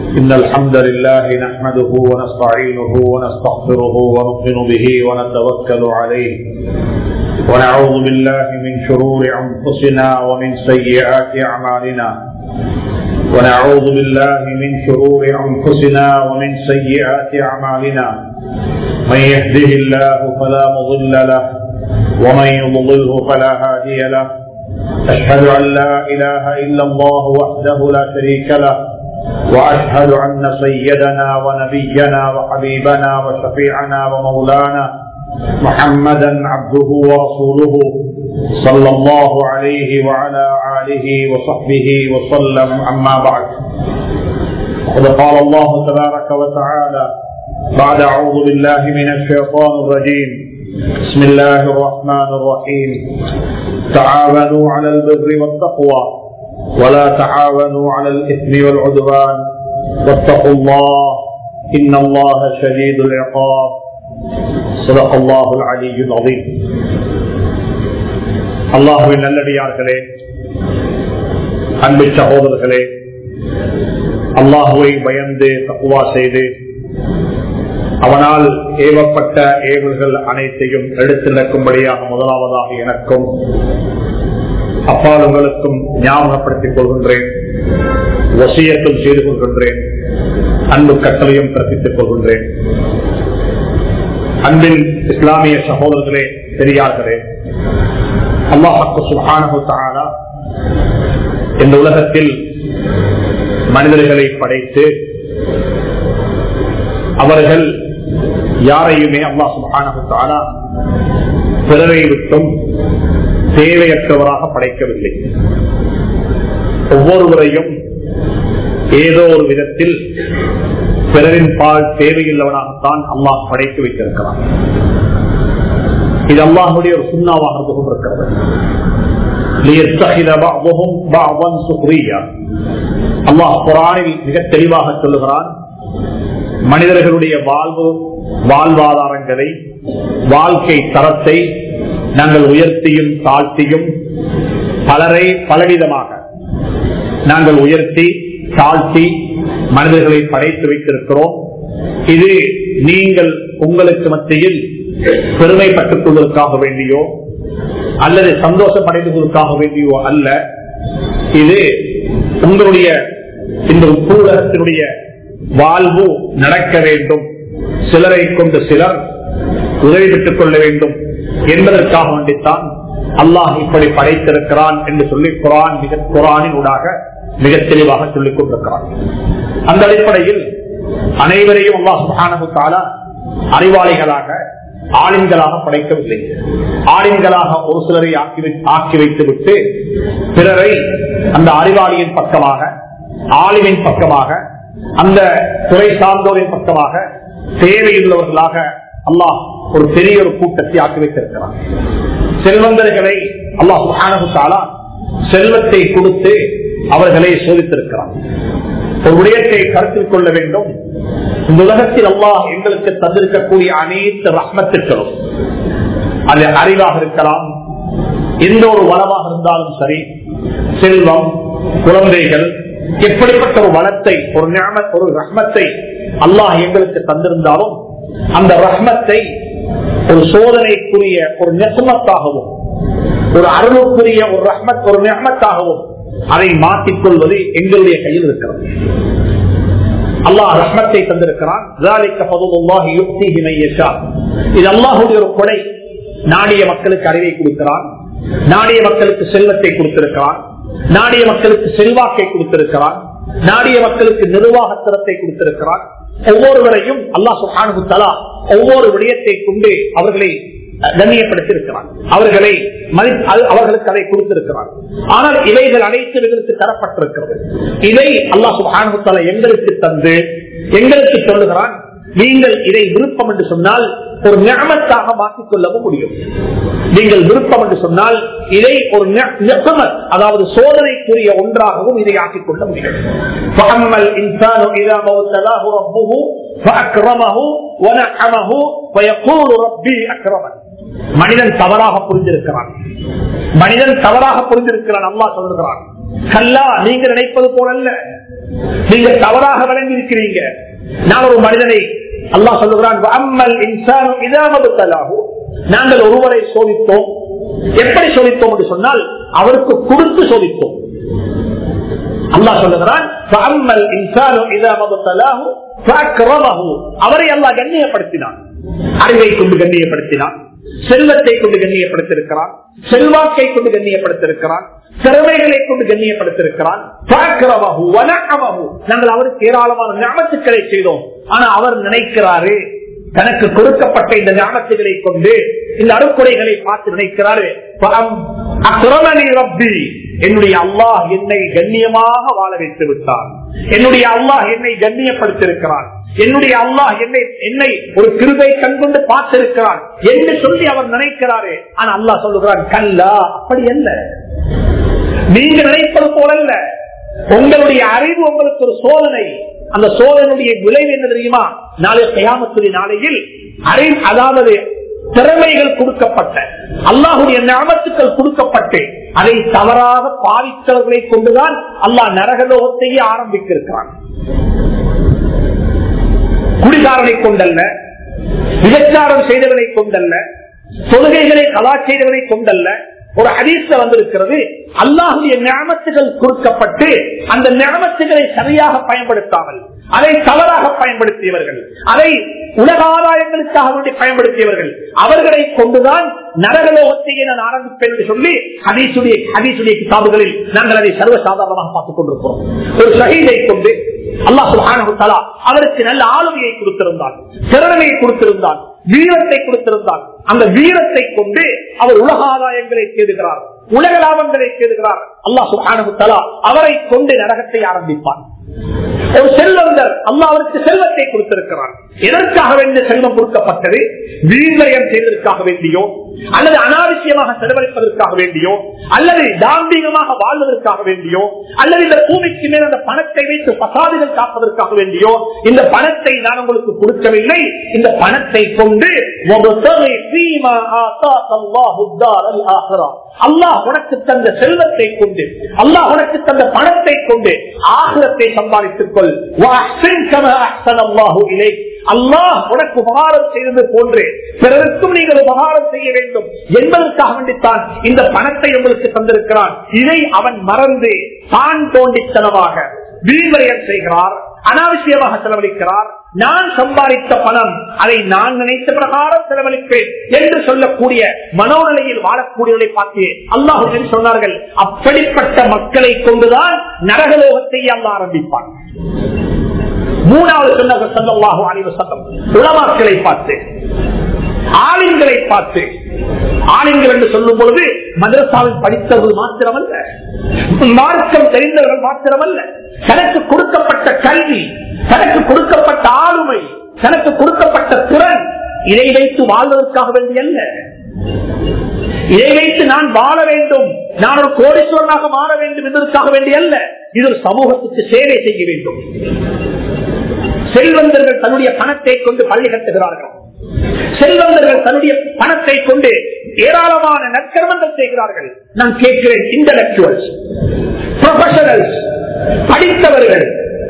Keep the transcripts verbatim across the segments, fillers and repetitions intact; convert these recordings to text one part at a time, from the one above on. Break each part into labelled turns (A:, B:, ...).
A: إن الحمد لله نحمده ونستعينه ونستغفره ونؤمن به ونتوكل عليه ونعوذ بالله من شرور أنفسنا ومن سيئات أعمالنا ونعوذ بالله من شرور أنفسنا ومن سيئات أعمالنا من يهده الله فلا مضل له ومن يضلله فلا هادي له أشهد أن لا إله إلا الله وحده لا شريك له وأشهد أن سيدنا ونبينا وحبيبنا وشفيعنا ومولانا محمدا عبده ورسوله صلى الله عليه وعلى آله وصحبه وسلم. أما بعد قد قال الله تبارك وتعالى بعد أعوذ بالله من الشيطان الرجيم بسم الله الرحمن الرحيم تعاونوا على البر والتقوى ولا تعاونوا على الإثم والعدوان واتقوا الله إن الله شديد العقاب. صدق الله العلي العظيم. அல்லாஹ்வின் நல்லடியார்களே, அன்பு சகோதரர்களே, அல்லாஹ்வை பயந்து தக்வா செய்து அவனால் ஏவப்பட்ட ஏவல்கள் அனைத்தையும் எடுத்து நடக்கும்படியாக முதலாவதாக எனக்கும் அப்பாலுங்களுக்கும் ஞாபகப்படுத்திக் கொள்கின்றேன், வசியத்தும் செய்து கொள்கின்றேன், அன்பு கட்டளையும் பிறப்பித்துக் கொள்கின்றேன். அன்பின் இஸ்லாமிய சகோதரர்களே, பெரியார்களே, அல்லாஹ் சுப்ஹானஹு வ தஆலா இந்த உலகத்தில் மனிதர்களை படைத்து அவர்கள் யாரையுமே அல்லாஹ் சுப்ஹானஹு வ தஆலா பிறரை விட்டும் தேவையற்றவராக படைக்கவில்லை. ஒவ்வொருவரையும் ஏதோ ஒரு விதத்தில் பிறரின் பால் தேவையில்லவனாகத்தான் அல்லாஹ் படைத்து வைத்திருக்கிறான். இது அல்லாஹ்வுடைய ஒரு சுன்னாவாக இருந்து கொண்டிருக்கிறது. அல்லாஹ் குர்ஆனில் மிக தெளிவாக சொல்லுகிறான், மனிதர்களுடைய வாழ்வு வாழ்வாதாரங்களை வாழ்க்கை தரத்தை நாங்கள் உயர்த்தியும் தாழ்த்தியும் பலரை பலவிதமாக நாங்கள் உயர்த்தி தாழ்த்தி மனிதர்களை படைத்து வைத்திருக்கிறோம். இது நீங்கள் உங்களுக்கு மத்தியில் பெருமைப்பட்டுக் கொள்வதற்காக வேண்டியோ அல்லது சந்தோஷம் அடைவதற்காக வேண்டியோ அல்ல. இது உங்களுடைய இந்த உலகத்தினுடைய வாழ்வு நடக்க வேண்டும், சிலரை கொண்டு சிலர் உதவி பெற்றுக் கொள்ள வேண்டும் என்பதற்காக வேண்டித்தான் அல்லாஹ் இப்படி படைத்திருக்கிறான் என்று சொல்லி குர்ஆன் மிக குர்ஆனின் ஊடாக மிக தெளிவாக சொல்லிக் கொண்டிருக்கிறான். அந்த அடிப்படையில் அனைவரையும் அல்லாஹ் சுப்ஹானஹு வ தஆலா அறிவாளிகளாக ஆலிம்களாக படைக்கவில்லை. ஆலிம்களாக ஒரு சிலரை ஆக்கி வைத்து விட்டு பிறரை அந்த அறிவாளியின் பக்கமாக, ஆலிமின் பக்கமாக, அந்த துறை சார்ந்தோரின் பக்கமாக தேவையுள்ளவர்களாக அல்லாஹ் ஒரு பெரிய ஒரு கூட்டத்தை ஆக்கி வைத்திருக்கிறார். செல்வந்தர்களை அல்லாஹ் சுப்ஹானஹு வ தஆலா செல்வத்தை கொடுத்து அவர்களை சோதித்திருக்கிறார். ஒரு விடயத்தை கருத்தில் கொள்ள வேண்டும். இந்த உலகத்தில் அல்லாஹ் எங்களுக்கு தந்திருக்கக்கூடிய அனைத்து ரஹ்மத்துக்களும், அது அறிவாக இருக்கலாம், எந்த ஒரு வளமாக இருந்தாலும் சரி, செல்வம், குழந்தைகள், எப்படிப்பட்ட ஒரு வளத்தை, ஒரு நிஅமத், ஒரு ரஹ்மத்தை அல்லாஹ் எங்களுக்கு தந்திருந்தாலும் அந்த ரஹ்மத்தை ஒரு சோதனைக்குரிய ஒரு நெசமத்தாகவும் ஒரு அருளுக்குரிய ஒரு ரஹ்மத், ஒரு நிஅமத்தாகவும் அதை மாற்றிக்கொள்வது எங்களுடைய கையில் இருக்கிறது. அல்லாஹ் ரஹ்மத்தை தந்திருக்கிறான். இது அல்லாஹுடைய ஒரு கொடை. நாடிய மக்களுக்கு அறிவை கொடுக்கிறான், நாடிய மக்களுக்கு செல்வத்தை கொடுத்திருக்கிறான், நாடிய மக்களுக்கு செல்வாக்கை கொடுத்திருக்கிறான், நாடிய மக்களுக்கு நிர்வாகத்திறத்தை கொடுத்திருக்கிறான். ஒவ்வொருவரையும் அல்லாஹ் சுப்ஹானஹு வ தஆலா ஒவ்வொரு விடயத்தை கொண்டு அவர்களை கண்ணியப்படுத்தியிருக்கிறான், அவர்களை அவர்களுக்கு அதை கொடுத்திருக்கிறான். ஆனால் இவைகள் அனைத்து இவர்களுக்கு தரப்பட்டிருக்கிறது. இதை அல்லாஹ் சுப்ஹானஹு வ தஆலா எங்களுக்கு தந்து எங்களுக்கு சொல்லுகிறான், நீங்கள் இதை விருப்பம் என்று சொன்னால் ஒரு நிஅமத்தாக மாற்றிக் கொள்ளவும் முடியும். நீங்கள் விருப்பம் என்று சொன்னால் இதை ஒரு நிஅமத், அதாவது சோதனைக்குரிய ஒன்றாகவும் இதை ஆக்கிக் கொள்ள முடியும். ஃபஅம்மல் இன்சானு இதா மௌத்தலாஹு ரப்புஹு ஃபஅக்ரமஹு வனஅமஹு ஃபயகூலு ரப்பி அக்ரமன். மனிதன் தவறாக புரிந்திருக்கிறான், மனிதன் தவறாக புரிந்திருக்கிறான். அல்லாஹ் சொல்லுகிறான், கல்லா, நீங்க நினைப்பது போல அல்ல. நீங்க தவறாக விளங்கி இருக்கிறீங்க. நான் ஒரு மனிதனை அல்லாஹ் சொல்லுகிறான், நாங்கள் ஒருவரை சோதித்தோம். எப்படி சோதித்தோம் என்று சொன்னால் அவருக்கு கொடுத்து சோதித்தோம். அல்லாஹ் சொல்லுகிறான், அவரை அல்லாஹ் கண்ணியப்படுத்தினான். அறிவை கொண்டு கண்ணியப்படுத்தினான், செல்வத்தை கொண்டு கண்ணியப்படுத்திருக்கிறான், செல்வாக்கை கொண்டு கண்ணியப்படுத்திருக்கிறான், திறமைகளை கொண்டு கண்ணியப்படுத்திருக்கிறான். நாங்கள் அவருக்கு ஏராளமான ஞாபகத்துக்களை செய்தோம். ஆனா அவர் நினைக்கிறாரு தனக்கு கொடுக்கப்பட்ட இந்த ஞாபகத்துகளை கொண்டு இந்த அருக்குறைகளை பார்த்து நினைக்கிறாரு, என்னுடைய அல்லாஹ் என்னை கண்ணியமாக வாழ வைத்து விட்டான், என்னுடைய அல்லாஹ் என்னை கண்ணியப்படுத்திருக்கிறான், என்னுடைய அல்லாஹ் என்னை என்னை ஒரு கிருபை கண்கொண்டு பார்த்திருக்கிறான் என்று சொல்லி அவர் நினைக்கிறாரு. ஆனா அல்லாஹ் சொல்லுகிறான், கல்லா, அப்படி அல்ல, நீங்க நினைப்பது போலல்ல. உங்களுடைய அறிவு உங்களுக்கு ஒரு சோதனை. அந்த சோதனையுடைய விளைவு என்ன தெரியுமா? நாளைய கியாமத்துடைய நாளையில் அறிவு, அதாவது திறமைகள் கொடுக்கப்பட்ட அல்லாஹுடைய நியமத்துக்கள் கொடுக்கப்பட்டு அதை தவறாக பாவித்தவர்களை கொண்டுதான் அல்லாஹ் நரகலோகத்தையே ஆரம்பித்திருக்கிறான். குடிகாரனை கொண்டல்ல, விபச்சாரம் செய்தவனை கொண்டல்ல, தொழுகைகளை கலா செய்தவனை கொண்டல்ல. ஒரு ஹதீஸ்ல வந்திருக்கிறது, அல்லாஹுடைய நியமத்துகள் கொடுக்கப்பட்டு அந்த நியமத்துகளை சரியாக பயன்படுத்தாமல் அதை தவறாக பயன்படுத்தியவர்கள், அதை உலக ஆதாயங்களுக்காக வேண்டி பயன்படுத்தியவர்கள், அவர்களை கொண்டுதான் நரகலோகத்தையே நான் ஆரம்பிப்பேன் என்று சொல்லி ஹதீசுடைய ஹதீசுடைய கிதாபுகளில் நாங்கள் அதை சர்வசாதாரணமாக பார்த்துக் கொண்டிருக்கிறோம். ஒரு ஷஹீதை கொண்டு அல்லாஹ் சுப்ஹானஹு வ தஆலா அவருக்கு நல்ல ஆளுமையை கொடுத்திருந்தான், திறமையை கொடுத்திருந்தான், வீரத்தை கொடுத்திருந்தான். அந்த வீரத்தை கொண்டு அவர் உலக ஆதாயங்களை தேடுகிறார், உலக லாபங்களை தேடுகிறார். அல்லாஹ் சுப்ஹானஹு வ தஆலா அவரை கொண்டு நரகத்தை ஆரம்பிப்பான். ஒரு செல்வந்தர், அல்லாஹ் அவருக்கு செல்வத்தை கொடுத்திருக்கிறார். எதற்காக வேண்டிய செல்வம் கொடுக்கப்பட்டது? வீரயம் செய்வதற்காக வேண்டியோ, அல்லது அனாவசியமாக செலவழிப்பதற்காக வேண்டியோ, அல்லது தாம்பீகமாக வாழ்வதற்காக வேண்டியோ, அல்லது இந்த பூமிக்கு மேல் அந்த பணத்தை வைத்து பசாதுகள் காப்பதற்காக வேண்டியோ இந்த பணத்தை நான் உங்களுக்கு கொடுக்கவில்லை. இந்த பணத்தை கொண்டு அல்லாஹ் உனக்கு தந்த செல்வத்தை கொண்டு, அல்லாஹ் உனக்கு தந்த பணத்தை கொண்டு ஆகிரத்தை சம்பாதித்துக் கொள். அல்லாஹ் உனக்கு உபகாரம் செய்தது போன்று பிறருக்கும் நீங்கள் உபகாரம் செய்ய வேண்டும் என்பதற்காக வேண்டித்தான் இந்த பணத்தை உங்களுக்கு தந்திருக்கிறான். இதை அவன் மறந்து தான் தோண்டித்தனமாக வீண்வரையம் செய்கிறார், அனாவசியமாக செலவழிக்கிறார். நான் சம்பாதித்த பணம் அதை நான் நினைத்த பிரகாரம் செலவழிப்பேன் என்று சொல்லக்கூடிய மனோநிலையில் வாழக்கூடியவர்களை பார்த்து அல்லாஹ் சொன்னார்கள், அப்படிப்பட்ட மக்களை கொண்டுதான் நரகலோகத்தை அல்லாஹ் ஆரம்பிப்பான். மூணாவது சொன்னார்கள் ஸல்லல்லாஹு அலைஹி வஸல்லம், உலமாக்களை பார்த்து, ஆலிம்களை பார்த்து. ஆலிம்கள் என்று சொல்லும் பொழுது மதரசாவில் படித்தவர்கள் மாத்திரமல்ல, மார்க்கம் தெரிந்தவர்கள் மாத்திரமல்ல, தனக்கு கொடுக்கப்பட்ட கல்வி, தனக்கு கொடுக்கப்பட்ட ஆளுமை, தனக்கு கொடுக்கப்பட்ட திறன், இதை வைத்து வாழ்வதற்காக வேண்டிய அல்ல. இதை வைத்து நான் வாழ வேண்டும், நான் ஒரு கோடீஸ்வரனாக மாற வேண்டும் என்பதற்காக வேண்டிய அல்ல. இது ஒரு சமூகத்துக்கு சேவை செய்ய வேண்டும். செல்வந்தர்கள் தன்னுடைய பணத்தை கொண்டு பள்ளி கட்டுகிறார்கள், செல்வந்தர்கள் தன்னுடைய பணத்தை கொண்டு ஏராளமான நற்கர்மங்கள் செய்கிறார்கள். நான் கேட்கிறேன், இன்டலெக்சுவல்ஸ், ப்ரொஃபஷனல்ஸ், படித்தவர்கள்,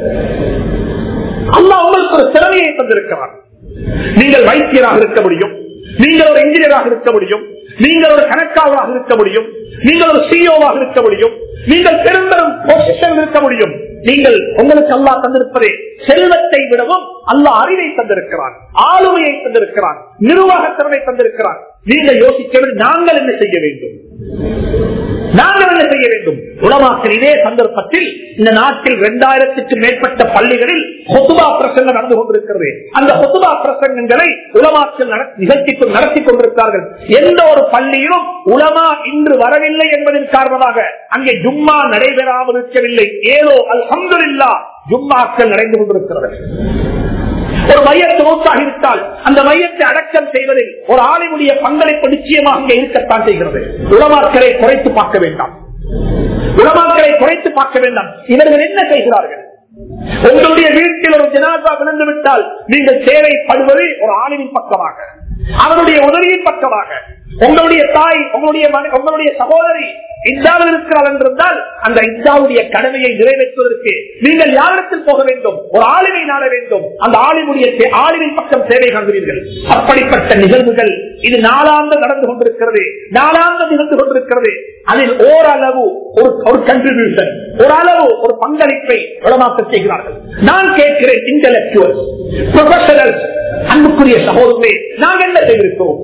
A: அல்லாஹ் உங்களுக்கு ஒரு திறமையை தந்திருக்கிறார். நீங்கள் வைத்தியராக இருக்க முடியும், நீங்கள் ஒரு இன்ஜினியராக இருக்க முடியும், நீங்கள் ஒரு கணக்காளராக இருக்க முடியும், நீங்கள் ஒரு சிஇஓவாக இருக்க முடியும், நீங்கள் பெரும்பெரும் பொசிஷன் இருக்க முடியும். நீங்கள் உங்களுக்கு அல்லாஹ் தந்திருப்பதே செல்வத்தை விடவும் அல்லாஹ் அறிவை தந்திருக்கிறான், ஆளுமையை தந்திருக்கிறான், நிர்வாக திறமை தந்திருக்கிறான். நீங்கள் யோசிக்க, நாங்கள் என்ன செய்ய வேண்டும், நாங்கள் என்ன செய்ய வேண்டும்? உலமாக்கள் இதே சந்தர்ப்பத்தில் இந்த நாட்டில் இரண்டாயிரத்துக்கு மேற்பட்ட பள்ளிகளில் ஹுதுபா பிரசங்கம் நடந்து கொண்டிருக்கிறது. அந்த ஹுதுபா பிரசங்கங்களை உலமாக்கள் நிகழ்ச்சி நடத்தி கொண்டிருக்கிறார்கள். எந்த ஒரு பள்ளியிலும் உலமா இன்று வரவில்லை என்பதன் காரணமாக அங்கே ஜும்மா நடைபெறாமல் இருக்கவில்லை. ஏதோ அல்ஹம்துலில்லாஹ் ஜும்மாக்கள் நடந்து கொண்டிருக்கிறது. ஒரு மையத்தை நோக்காகிவிட்டால் அந்த மையத்தை அடக்கம் செய்வதில் ஒரு ஆளுடைய பங்களிப்பு நிச்சயமாக அங்கே இருக்கத்தான் செய்கிறது. உலமாக்களை குறைத்து பார்க்க வேண்டாம், உலமாக்களை குறைத்து பார்க்க வேண்டாம். இவர்கள் என்ன செய்கிறார்கள்? உங்களுடைய வீட்டில் ஒரு ஜனாசா விழுந்து விட்டால் நீங்கள் தேவைப்படுவது ஒரு ஆளுவின் பக்கமாக, அவருடைய உதவியின் பக்கமாக, உங்களுடைய தாய், உங்களுடைய உங்களுடைய சகோதரி இந்தாவில் இருக்கிறார் என்றிருந்தால் அந்த இந்தாவுடைய கடமையை நிறைவேற்றுவதற்கு நீங்கள் யாரிடத்தில் போக வேண்டும்? ஒரு ஆளுமை நாட வேண்டும். அந்த ஆளுமையுடைய ஆளுமை பக்கம் சேவை காண்கிறீர்கள். அப்படிப்பட்ட நிகழ்வுகள் இது நாளாந்து நடந்து கொண்டிருக்கிறது, நாளாந்து நிகழ்ந்து கொண்டிருக்கிறது. அதில் ஓரளவு ஒரு கன்ட்ரிபியூஷன், ஓரளவு ஒரு பங்களிப்பை உலமாக்க செய்கிறார்கள். நான் கேட்கிறேன், இன்டெலக்சுவல்ஸ், ப்ரொஃபஷனல்ஸ், அன்புக்குரிய சகோதரர்களே, நாங்கள் என்ன செய்திருக்கிறோம்?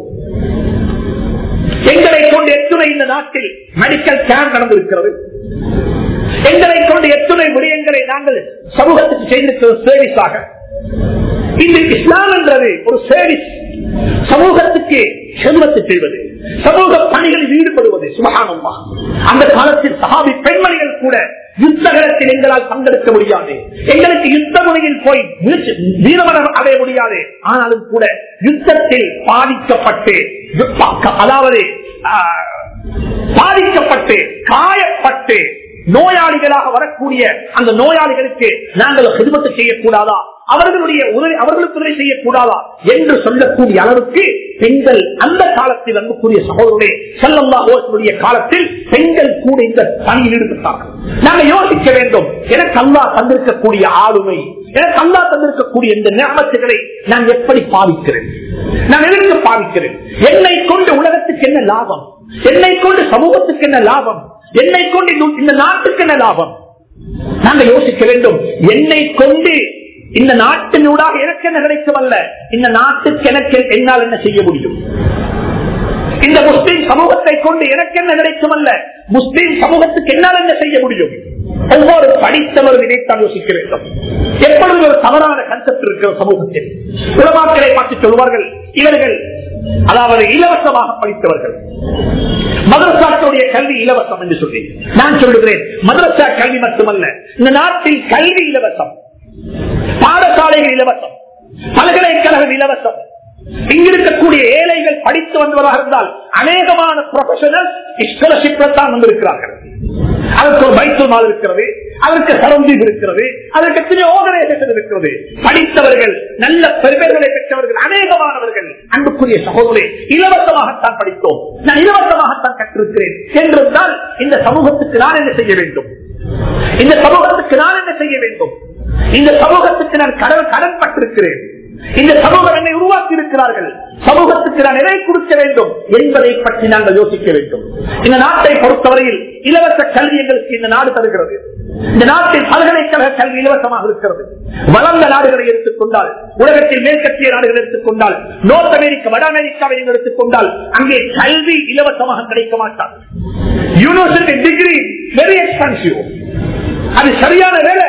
A: எங்களை கொண்டு எத்துணை இந்த நாட்டில் மெடிக்கல் கேம்ப் நடந்திருக்கிறது. எங்களை கொண்டு எத்துணை விடயங்களை நாங்கள் சமூகத்துக்கு செய்திருக்கிற சேவிஸாக. இந்த இஸ்லாம் என்றது ஒரு சேவிஸ், சமூகத்துக்கு செல்வத்தை செய்வது, சமூக பணிகளில் ஈடுபடுவது. சுபஹானல்லாஹ், அந்த காலத்தில் சஹாபி பெண்மணிகள் கூட யுத்தகலத்தில் எங்களால் பங்கெடுக்க முடியாது, எங்களுக்கு யுத்த முனையில் போய் வீரமரணம் அடைய முடியாது. ஆனாலும் கூட யுத்தத்தில் பாதிக்கப்பட்டு, அதாவது பாதிக்கப்பட்டு காயப்பட்டு நோயாளிகளாக வரக்கூடிய அந்த நோயாளிகளுக்கு நாங்கள் ஹிதமத் செய்யக்கூடாதா, அவர்களுடைய உதவி அவர்களுக்கு உதவி செய்யக்கூடாதா என்று சொல்லக்கூடிய அளவுக்கு பெண்கள் அந்த காலத்தில் அன்புக்குரிய சகோதரர்களே ஸல்லல்லாஹு அலைஹி வஸல்லம் காலத்தில் பெண்கள் கூட இந்த பணியில் ஈடுபட்டார்கள். நாங்கள் யோசிக்க வேண்டும், எனக்கு அல்லாஹ் தந்திருக்கக்கூடிய ஆளுமை, எனக்கு அல்லாஹ் தந்திருக்கக்கூடிய இந்த நியமத்துகளை நான் எப்படி பாவிக்கிறேன், நான் எதற்கு பாவிக்கிறேன், என்னை கொண்டு உலகத்துக்கு என்ன லாபம், என்னை கொண்டு சமூகத்துக்கு என்ன லாபம், என்னை கொண்டு இந்த நாட்டுக்கு என்ன லாபம். நாங்கள் யோசிக்க வேண்டும், என்னை கொண்டு இந்த நாட்டினூடாக எனக்கு என்ன கிடைக்கும் அல்ல, இந்த நாட்டுக்கு எனக்கு என்னால் என்ன செய்ய முடியும், இந்த முஸ்லீம் சமூகத்தை கொண்டு எனக்கு என்ன கிடைக்கும் அல்ல, முஸ்லீம் சமூகத்துக்கு என்னால் என்ன செய்ய முடியும். ஒவ்வொரு படித்தவர்கள் இதைத்தான் யோசிக்க வேண்டும். எப்பொழுது ஒரு தவறான கன்செப்ட் இருக்கிற சமூகத்தில் உலமாக்களை பார்த்து சொல்வார்கள், இவர்கள் அதாவது இலவசமாக படித்தவர்கள், மதரசாக்களுடைய கல்வி இலவசம் என்று சொல்லி. நான் சொல்லுகிறேன், மதரசா கல்வி மட்டுமல்ல, இந்த நாட்டில் கல்வி இலவசம், பாடசாலைகள் இலவசம், பல்கலைக்கழகம் இலவசம். இங்கிருக்கக்கூடிய ஏழைகள் படித்து வந்தவராக இருந்தால் அநேகமான ப்ரொஃபஷனல் ஸ்காலர்ஷிப் தான் வந்திருக்கிறார்கள். அதற்கு ஒரு பைத்துல் மால் இருக்கிறது, அதற்கு சரந்தீப் இருக்கிறது, அதற்கு எத்தனை ஆர்கனைசேஷன் இருக்கிறது. படித்தவர்கள், நல்ல பெருமைகளை பெற்றவர்கள் அநேகமானவர்கள். அன்புக்குரிய சகோதரே, இலவசமாகத்தான் படித்தோம், நான் இலவசமாகத்தான் கற்றிருக்கிறேன் என்றிருந்தால் இந்த சமூகத்துக்கு நான் என்ன செய்ய வேண்டும், இந்த சமூகத்துக்கு நான் என்ன செய்ய வேண்டும், இந்த சமூகத்துக்கு நான் கடன் கடன் பட்டிருக்கிறேன், இந்த சமூகம் என்னை உருவாக்கி இருக்கிறார்கள், சமூகத்துக்கு நான் எதை கொடுக்க வேண்டும் என்பதை பற்றி நாங்கள் யோசிக்க வேண்டும். இந்த நாட்டை பொறுத்தவரையில் இலவச கல்வி எங்களுக்கு இந்த நாடு தருகிறது. இந்த நாட்டில் பல்கலைக்கழக கல்வி இலவசமாக இருக்கிறது. வளர்ந்த நாடுகளை எடுத்துக்கொண்டால், உலகத்தில் மேற்கத்திய நாடுகள் எடுத்துக்கொண்டால், நோர்த் அமெரிக்கா, வட அமெரிக்காவை எடுத்துக்கொண்டால் அங்கே கல்வி இலவசமாக கிடைக்க மாட்டார். University degree very expensive. அது சரியான வேலை.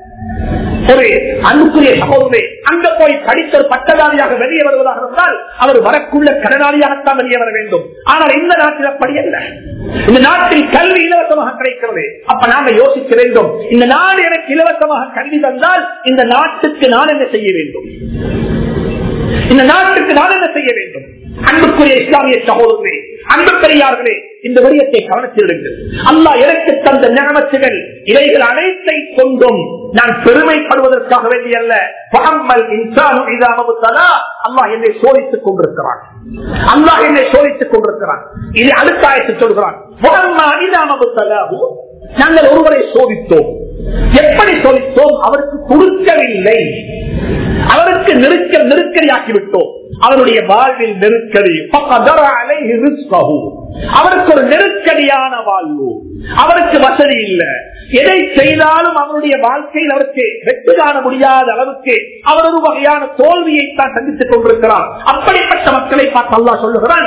A: ஒரு அன்புக்குரிய சகோதரே, அங்க போய் படித்த ஒரு பட்டதாரியாக வெளியே வருவதாக இருந்தால் அவர் வரக்குள்ள கடனாளியாகத்தான் வெளியே வர வேண்டும். ஆனால் இந்த நாட்டில் அப்படி அல்ல. இந்த நாட்டில் கல்வி இலவசமாக கிடைக்கிறது. அப்ப நாங்கள் யோசிக்க வேண்டும், இந்த நாடு எனக்கு இலவசமாக கல்வி தந்தால் இந்த நாட்டுக்கு நான் என்ன செய்ய வேண்டும், இந்த நாட்டுக்கு நான் என்ன செய்ய வேண்டும். அன்புக்குரிய இஸ்லாமிய சகோதரர்களே, அன்பு பெரியார்களே, இந்த விடயத்தை கவனத்தில் எடுங்கள். அல்லாஹ் எனக்கு தந்த நியமத்துகள் இவைகள் அனைத்தை கொண்டும் நான் பெருமைப்படுவதற்காக வேண்டிய அல்ல. அல்லாஹ் என்னை சோதித்துக் கொண்டிருக்கிறான், அல்லாஹ் என்னை சோதித்துக் கொண்டிருக்கிறான். இது அடுத்த ஆயத்தை சொல்கிறான், நாங்கள் ஒருவரை சோதித்தோம். எப்படி சோதித்தோம்? அவருக்கு கொடுக்கவில்லை, அவருக்கு நெருக்க நெருக்கடியாக்கிவிட்டோம். அவருடைய வாழ்வில் நெருக்கடி, அவருக்கு ஒரு நெருக்கடியான வாழ்வு, அவருக்கு வசதி இல்லை, எதை செய்தாலும் அவருடைய வாழ்க்கையில் அவருக்கு வெற்றி காண முடியாத அளவுக்கு அவர் ஒரு வகையான தோல்வியை தான் சந்தித்துக் கொண்டிருக்கிறார். அப்படிப்பட்ட மக்களை பார்த்து அல்லாஹ் சொல்லுகிறான்,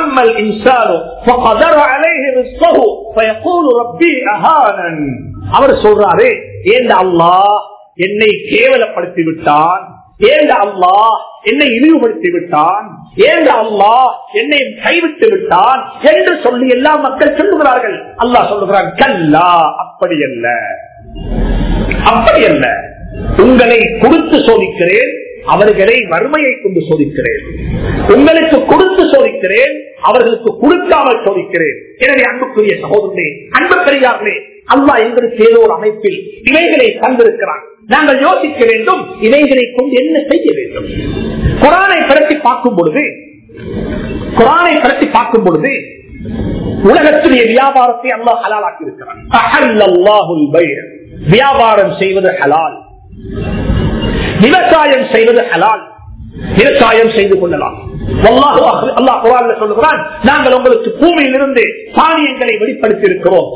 A: அவர் சொல்றாரு, ஏன் அல்லாஹ் என்னை கேவலப்படுத்தி விட்டான், ஏன் அல்லாஹ் என்னை இழிவுபடுத்தி விட்டான், ஏன் அல்லாஹ் என்னை கைவிட்டு விட்டான் என்று சொல்லி எல்லா மக்கள் சொல்லுகிறார்கள். அல்லாஹ் சொல்லுகிறான், கல்லா, அப்படி அல்ல, அப்படி அல்ல. உங்களை கொடுத்து சோதிக்கிறேன், அவர்களை வறுமையை கொண்டு சோதிக்கிறேன். உங்களுக்கு கொடுத்து சோதிக்கிறேன், அவர்களுக்கு கொடுக்காமல் சோதிக்கிறேன். எனவே அன்புக்குரிய சகோதரனே, அன்பு பெரியார்களே, அல்லாஹ் எங்களுக்கு ஏதோ ஒரு அமைப்பில் இவைகளை தந்திருக்கிறான். நாங்கள் யோசிக்க வேண்டும், இவைகளை கொண்டு என்ன செய்ய வேண்டும். குர்ஆனை பற்றி பார்க்கும் பொழுது குர்ஆனை பற்றி பார்க்கும் பொழுது உலகத்துடைய வியாபாரத்தை அல்லாஹ் ஹலாலாக்கி இருக்கிறான். அஹல்லல்லாஹுல் பைஅ, வியாபாரம் செய்வது ஹலால், விவசாயம் செய்வது ஹலால், விவசாயம் செய்து கொள்ளலாம். அல்லாஹ் குர்ஆனில் சொல்லுகிறான், நாங்கள் உங்களுக்கு பூமியிலிருந்து தானியங்களை வெளிப்படுத்தி இருக்கிறோம்.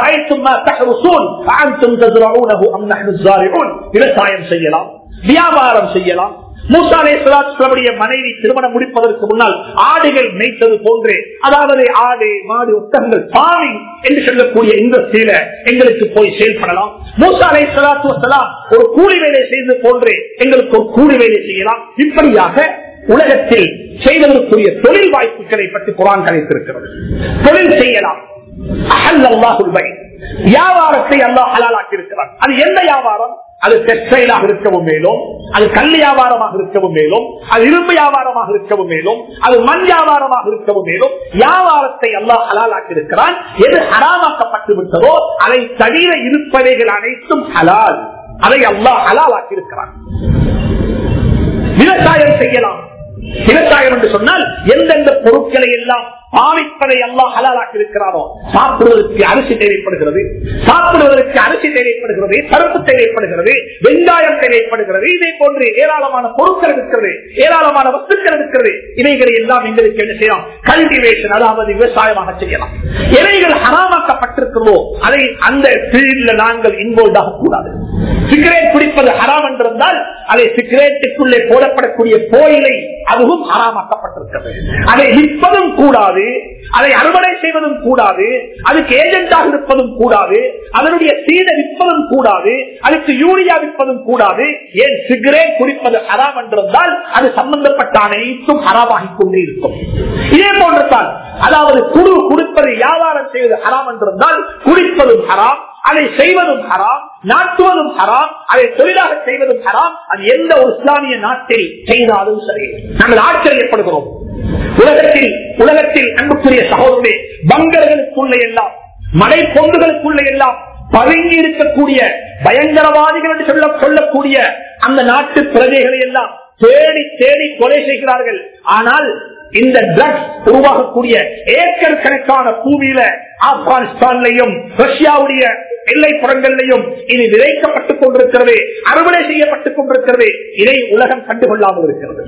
A: விவசாயம் செய்யலாம், வியாபாரம் செய்யலாம். மூசா அலைஹிஸ்ஸலாமுடைய மனைவி திருமணம் முடிப்பதற்கு முன்னால் ஆடுகள் மேய்த்தது போன்று, அதாவது ஆடு மாடு ஒட்டகங்கள் ஃபார்மிங் என்று சொல்லக்கூடிய இண்டஸ்ட்ரியில எங்களுக்கு போய் செயல்படலாம். மூசா அலைஹிஸ்ஸலாத்து வஸ்ஸலாம் ஒரு கூலி வேலை செய்தது போன்று எங்களுக்கு ஒரு கூலி வேலை செய்யலாம். இப்படியாக உலகத்தில் செய்வதற்குரிய தொழில் வாய்ப்புகளை பற்றி குர்ஆன் கலைத்திருக்கிறது. தொழில் செய்யலாம். அஹல்லல்லாஹுல் பைஅ, வியாபாரத்தை அல்லாஹ் ஹலாலாக்கி இருக்கிறான். அது என்ன வியாபாரம்? அது டெக்ஸ்டைலாக இருக்கவும் மேலும், அது கல் வியாபாரமாக இருக்கவும் மேலும், அது இரும்பு வியாபாரமாக இருக்கவும் மேலும், அது மண் வியாபாரமாக இருக்கவும் மேலும், வியாபாரத்தை அல்லாஹ் ஹலாலாக்கி இருக்கிறான். எது ஹராமாக்கப்பட்டு விட்டதோ அதை தவிர இருப்பவைகள் அனைத்தும் ஹலால், அதை அல்லாஹ் ஹலாலாக்கி இருக்கிறான். விவசாயம் செய்யலாம். விவசாயம் என்று சொன்னால் எந்தெந்த பொருட்களை எல்லாம் பாவிப்பதை அல்லாஹ் ஹலாலாக்கி இருக்கிறாரோ, சாப்பிடுவதற்கு அரிசி தேவைப்படுகிறது, சாப்பிடுவதற்கு அரிசி தேவைப்படுகிறது, பருப்பு தேவைப்படுகிறது, வெங்காயம் தேவைப்படுகிறது, இதே போன்று ஏராளமான பொருட்கள் இருக்கிறது, ஏராளமான வஸ்துக்கள் இருக்கிறது. இவைகளை எல்லாம் எங்களுக்கு என்ன செய்யலாம்? கல்டிவேஷன், அதாவது விவசாயமாக செய்யலாம். இவைகள் ஹராமாக்கப்பட்டிருக்கிறதோ அதை அந்த ஃபீல்ட்ல நாங்கள் இன்வால்வ் ஆகக்கூடாது. சிகரெட் குடிப்பது ஹராம் என்றிருந்தால் அதை சிகரெட்டுக்குள்ளே போடப்படக்கூடிய போயிலை அதுவும் ஹராமாக்கப்பட்டிருக்கிறது. அதை விற்பதும் கூடாது, அதை அறுவடை செய்வதும் கூடாது, அதுக்கு ஏஜென்டாக இருப்பதும் கூடாது, அதனுடைய சீடை விற்பதும் கூடாது, அதுக்கு யூரியா விற்பதும் கூடாது. ஏன்? சிகரெட் குடிப்பது ஹராம் என்றிருந்தால் அது சம்பந்தப்பட்ட அனைத்தும் ஹராமாகிக் கொண்டே இருக்கும். இதே போன்றுதான், அதாவது குடு குடிப்பது வியாபாரம் செய்வது ஹராம் என்றிருந்தால் குடிப்பதும் ஹராம், அதை செய்வதும் ஹராம், நாட்டுவதும் ஹராம், அதை தொழிலாக செய்வதும் ஹராம். அது எந்த ஒரு இஸ்லாமிய நாட்டில் செய்தாலும் சரி. நாங்கள் ஆச்சரியப்படுகிறோம். உலகத்தில் உலகத்தில் அன்புக்குரிய சகோதரர்களே, பங்கர்களுக்குள்ள எல்லாம், மலை பொந்துகளுக்குள்ள எல்லாம் பதுங்கி இருக்கக்கூடிய பயங்கரவாதிகள் என்று சொல்ல சொல்லக்கூடிய அந்த நாட்டு பிரஜைகளை எல்லாம் தேடி தேடி கொலை செய்கிறார்கள். ஆனால் இந்த ட்ரக்ஸ் உருவாகக்கூடிய ஏக்கர் கணக்கான பூமியில ஆப்கானிஸ்தான்லையும் ரஷ்யாவுடைய எல்லைப்புறங்களிலையும் இது விதைக்கப்பட்டுக் கொண்டிருக்கிறது, அறுவடை செய்யப்பட்டுக் கொண்டிருக்கிறது. இதை உலகம் கண்டுகொள்ளாமல் இருக்கிறது.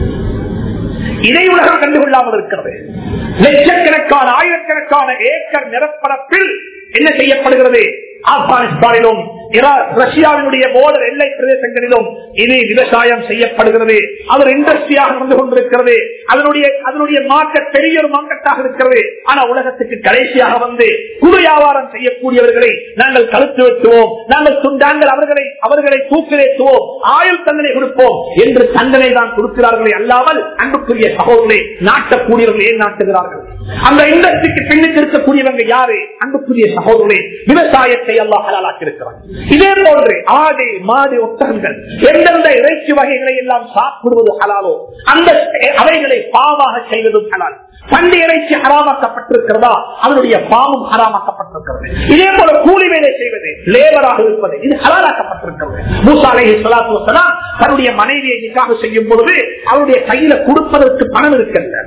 A: இதை உலகம் கண்டுகொள்ளாமல் இருக்கிறது. லட்சக்கணக்கான ஆயிரக்கணக்கான ஏக்கர் நிலப்பரப்பில் என்ன செய்யப்படுகிறது? ஆப்கானிஸ்தானிலும் ரஷ்யாவினுடைய போர்டர் எல்லை பிரதேசங்களிலும் இது விவசாயம் செய்யப்படுகிறது. அது ஒரு இண்டஸ்ட்ரியாக நடந்து கொண்டிருக்கிறது. அதனுடைய அதனுடைய மார்க்கெட் பெரிய ஒரு மார்க்கெட்டாக இருக்கிறது. ஆனா உலகத்துக்கு கடைசியாக வந்து குழு வியாபாரம் செய்யக்கூடியவர்களை நாங்கள் கழுத்து வெட்டுவோம், நாங்கள் துண்டாங்கள் அவர்களை அவர்களை தூக்கிலேற்றுவோம், ஆயுள் தண்டனை கொடுப்போம் என்று தண்டனை தான் கொடுக்கிறார்களே அல்லாமல் அன்புக்குரிய சகோதரரை நாட்டக்கூடியவர்கள் ஏன் நாட்டுகிறார்கள்? அந்த இண்டஸ்ட்ரிக்கு பின்னுக்கு இருக்கக்கூடியவங்க யாரு? அன்புக்குரிய சகோதரரை விவசாயத்தை அல்லாஹ் ஹலாலாக்கி இருக்கிறார். இதே போன்று ஆடு மாடு ஒட்டகங்கள் எந்தெந்த இறைச்சி வகைகளை எல்லாம் சாப்பிடுவது ஹலாலோ அந்த அவைகளை பாவாக செய்வதும் ஹலால். பண்டி இறைச்சி ஹராமாக்கப்பட்டிருக்கிறதா? அதனுடைய பாவம் ஹராமாக்கப்பட்டிருக்கிறது. இதே போல கூலி வேலை செய்வது, லேபராக இருப்பது, இது ஹலாலாக்கப்பட்டிருக்கிறது. மூசா அலைஹிஸ்ஸலாத்து வஸ்ஸலாம் தன்னுடைய மனைவியை நிக்காஹ் செய்யும் பொழுது அவருடைய கையில கொடுப்பதற்கு பணம் இருக்கிறது.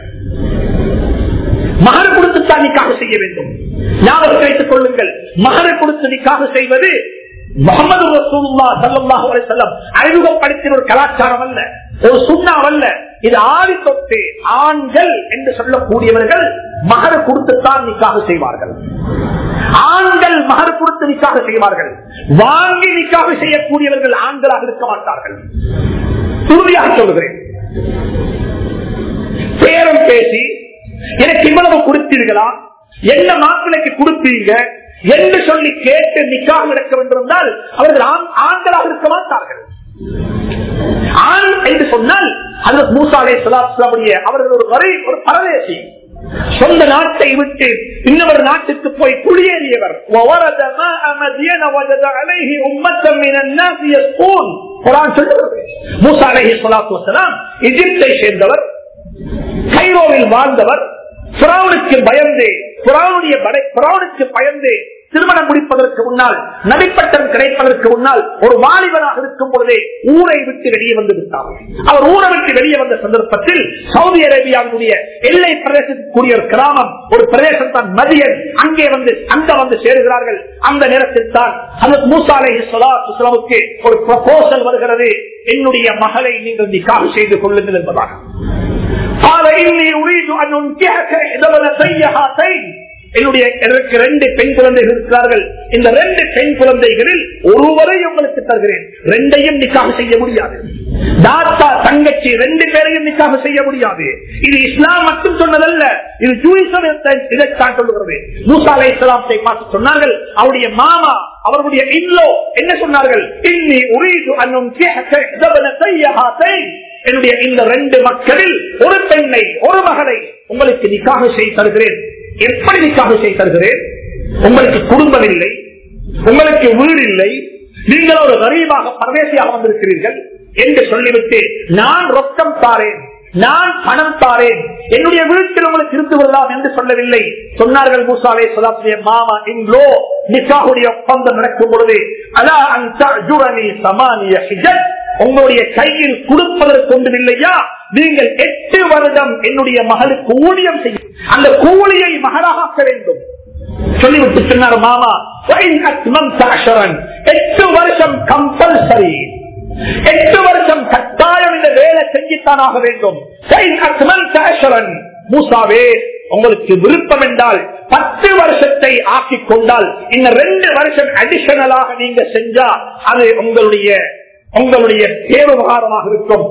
A: மகர் கொடுத்துத்தான் நிக்காஹ் செய்ய வேண்டும். ஞாபகம் வைத்துக் கொள்ளுங்கள், மகர் கொடுத்து நிக்காஹ் செய்வது முஹம்மது ரசூலுல்லாஹ் ஸல்லல்லாஹு அலைஹி வஸல்லம் அறிமுகப்படுத்தின ஒரு கலாச்சாரம் அல்ல, ஒரு சுண்ணாவ் அல்ல. இது ஆதி தொட்டு ஆண்கள் என்று சொல்லக்கூடியவர்கள் மகர் கொடுத்துத்தான் நிக்காஹ் செய்வார்கள். ஆண்கள் மகர் கொடுத்து நிக்காஹ் செய்வார்கள். வாங்கி நிக்காஹ் செய்யக்கூடியவர்கள் ஆண்களாக இருக்க மாட்டார்கள். உறுதியாக சொல்லுகிறேன். பேரம் பேசி எனக்கு இவ்வளவு கொடுத்தீர்களா, என்ன மாப்பிளைக்கு கொடுத்தீங்க என்று சொல்லி கேட்டு நிக்காக நடக்க வேண்டியிருந்தால் அவர்கள் ஆண்களாக இருக்க மாட்டார்கள். ஆண் என்று சொன்னால் ஹஜ்ரத் மூசா அலைஹிஸ்ஸலாமுடைய அவர்கள் ஒரு வரை ஒரு பரதேசி, சொந்த நாட்டை விட்டு இன்னொரு நாட்டுக்கு போய் குடியேறியவர். மூசா அலைஹிஸ்ஸலாத்து வஸ்ஸலாம் எகிப்தை சேர்ந்தவர், கைரோவில் வாழ்ந்தவர். பிராவுனுக்கு பயந்து பிராவுனுடைய பிராவுனுக்கு பயந்து திருமணம் முடிப்பதற்கு முன்னால், நபிப்பட்டம் கிடைப்பதற்கு முன்னால் ஒரு வாலிபராக இருக்கும் பொழுதே ஊரை விட்டு வெளியே வந்து விட்டார். அவர் ஊரை விட்டு வெளியே வந்த சந்தர்ப்பத்தில் சவுதி அரேபியாவுடைய எல்லை பிரதேசத்துக்குரிய ஒரு கிராமம், ஒரு பிரதேசம் தான் மதியன், அங்கே வந்து அங்க வந்து சேருகிறார்கள். அந்த நேரத்தில் தான் ஹஜ்ரத் மூசா அலைஹிஸ்ஸலாத்து வஸ்ஸலாமுக்கு ஒரு ப்ரொபோசல் வருகிறது, என்னுடைய மகளை நீங்கள் நிக்காஹ் செய்து கொள்ளுங்கள் என்பதாக. என்னுடைய எனக்கு ரெண்டு பெண் குழந்தைகள் இருக்கிறார்கள், இந்த ரெண்டு பெண் குழந்தைகளில் ஒருவரை உங்களுக்கு தருகிறேன், ரெண்டையும் நிக்காஹ் செய்ய முடியாது. தாத்தா தங்கச்சி ரெண்டு பேரையும் நிக்காஹ் செய்ய முடியாது. இது இஸ்லாம் மட்டும் சொன்னதல்ல, இது ஜூயிசம் இதைத்தான் சொல்லுகிறது. மூசா அலைஹிஸ்ஸலாத்தை பார்த்து சொன்னார்கள், அவருடைய மாமா அவர்களுடைய இல்லோ என்ன சொன்னார்கள், இன்னி உரீது அன் உன்கிஹக இஹ்தபனதைய ஹாதைன், என்னுடைய இந்த ரெண்டு மக்களில் ஒரு பெண்ணை ஒரு மகளை உங்களுக்கு நிக்காஹ் செய்து தருகிறேன். எப்படி நிக்காஹ் செய்து தருகிறேன்? உங்களுக்கு குடும்பம் இல்லை, உங்களுக்கு வீடு இல்லை, நீங்கள் ஒரு கரீபாக பரதேசியாக வந்திருக்கிறீர்கள் என்று சொல்லிவிட்டு நான் ரொக்கம் தாரேன், நான் பணம் தாரேன், என்னுடைய வீட்டில் உங்களுக்கு இருந்து விடலாம் என்று சொல்லவில்லை. சொன்னார்கள் மூசா அலைஹிஸ்ஸலாத்துடைய மாமா இன்லோ நிக்காஹுடைய ஒப்பந்தம் நடக்கும் பொழுது, அலா அன் தஅஜுரனி ஸமானிய ஹிஜஜ், உங்களுடைய கையில் கொடுப்பதற்கு ஒன்றும் இல்லையா, நீங்கள் எட்டு வருடம் என்னுடைய மகளுக்கு ஊழியம் செய்ய, அந்த கூலியை மகளாக ஆக்க வேண்டும் சொல்லிவிட்டு சொன்னார் மாமா, எட்டு வருஷம் கம்பல்சரி, எட்டு வருஷம் கட்டாயம் இந்த வேலை செஞ்சுத்தான் ஆக வேண்டும். மூசாவே உங்களுக்கு விருப்பம் என்றால் பத்து வருஷத்தை ஆக்கிக் கொண்டால் இந்த ரெண்டு வருஷம் அடிஷனலாக நீங்க செஞ்சா அது உங்களுடைய உங்களுடைய தேவகாரமாக இருக்கும்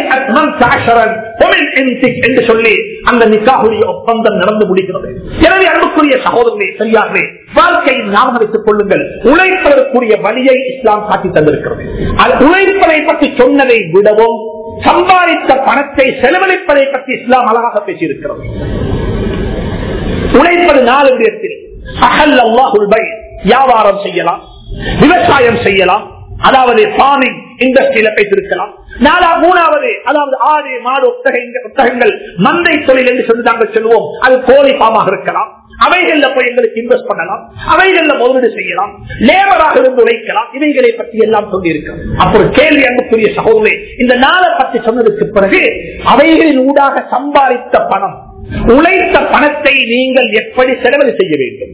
A: என்று சொல்லி அந்த நிக்காஹுடைய ஒப்பந்தம் நடந்து முடிக்கிறது. எனவே அன்புக்குரிய சகோதரர்களே, சரியாகவே வாழ்க்கையில் ஞாபகம் வைத்துக் கொள்ளுங்கள், உழைப்பதற்குரிய வழியை இஸ்லாம் காட்டி தந்திருக்கிறது. அது உழைப்பதை பற்றி சொன்னதை விடவும் சம்பாதித்த பணத்தை செலவழிப்பதை பற்றி இஸ்லாம் அழகாக பேசியிருக்கிறது. உழைப்பது நாலு விடயத்தில் அஹல்லல்லாஹுல் பை, வியாபாரம் செய்யலாம், விவசாயம் செய்யலாம், அதாவது ஃபார்மிங் இண்டஸ்ட்ரியில பேசிருக்கலாம். நாலா மூணாவது அதாவது ஆடு மாடு ஒட்டகங்கள் மந்தை தொழில் என்று சொல்லி நாங்கள் சொல்லுவோம், அது கோழி ஃபார்மாக இருக்கலாம். அவைகள்ல போய் எங்களுக்கு இன்வெஸ்ட் பண்ணலாம், அவைகள்ல முதலீடு செய்யலாம், லேபராக இருந்து உழைக்கலாம். இவைகளை பற்றி எல்லாம் சொல்லி இருக்கிறோம். அப்போ கேள்வி அன்புக்குரிய சகோதரே, இந்த நாளை பற்றி சொன்னதுக்கு பிறகு அவைகளின் ஊடாக சம்பாதித்த பணம், உழைத்த பணத்தை நீங்கள் எப்படி செலவு செய்ய வேண்டும்,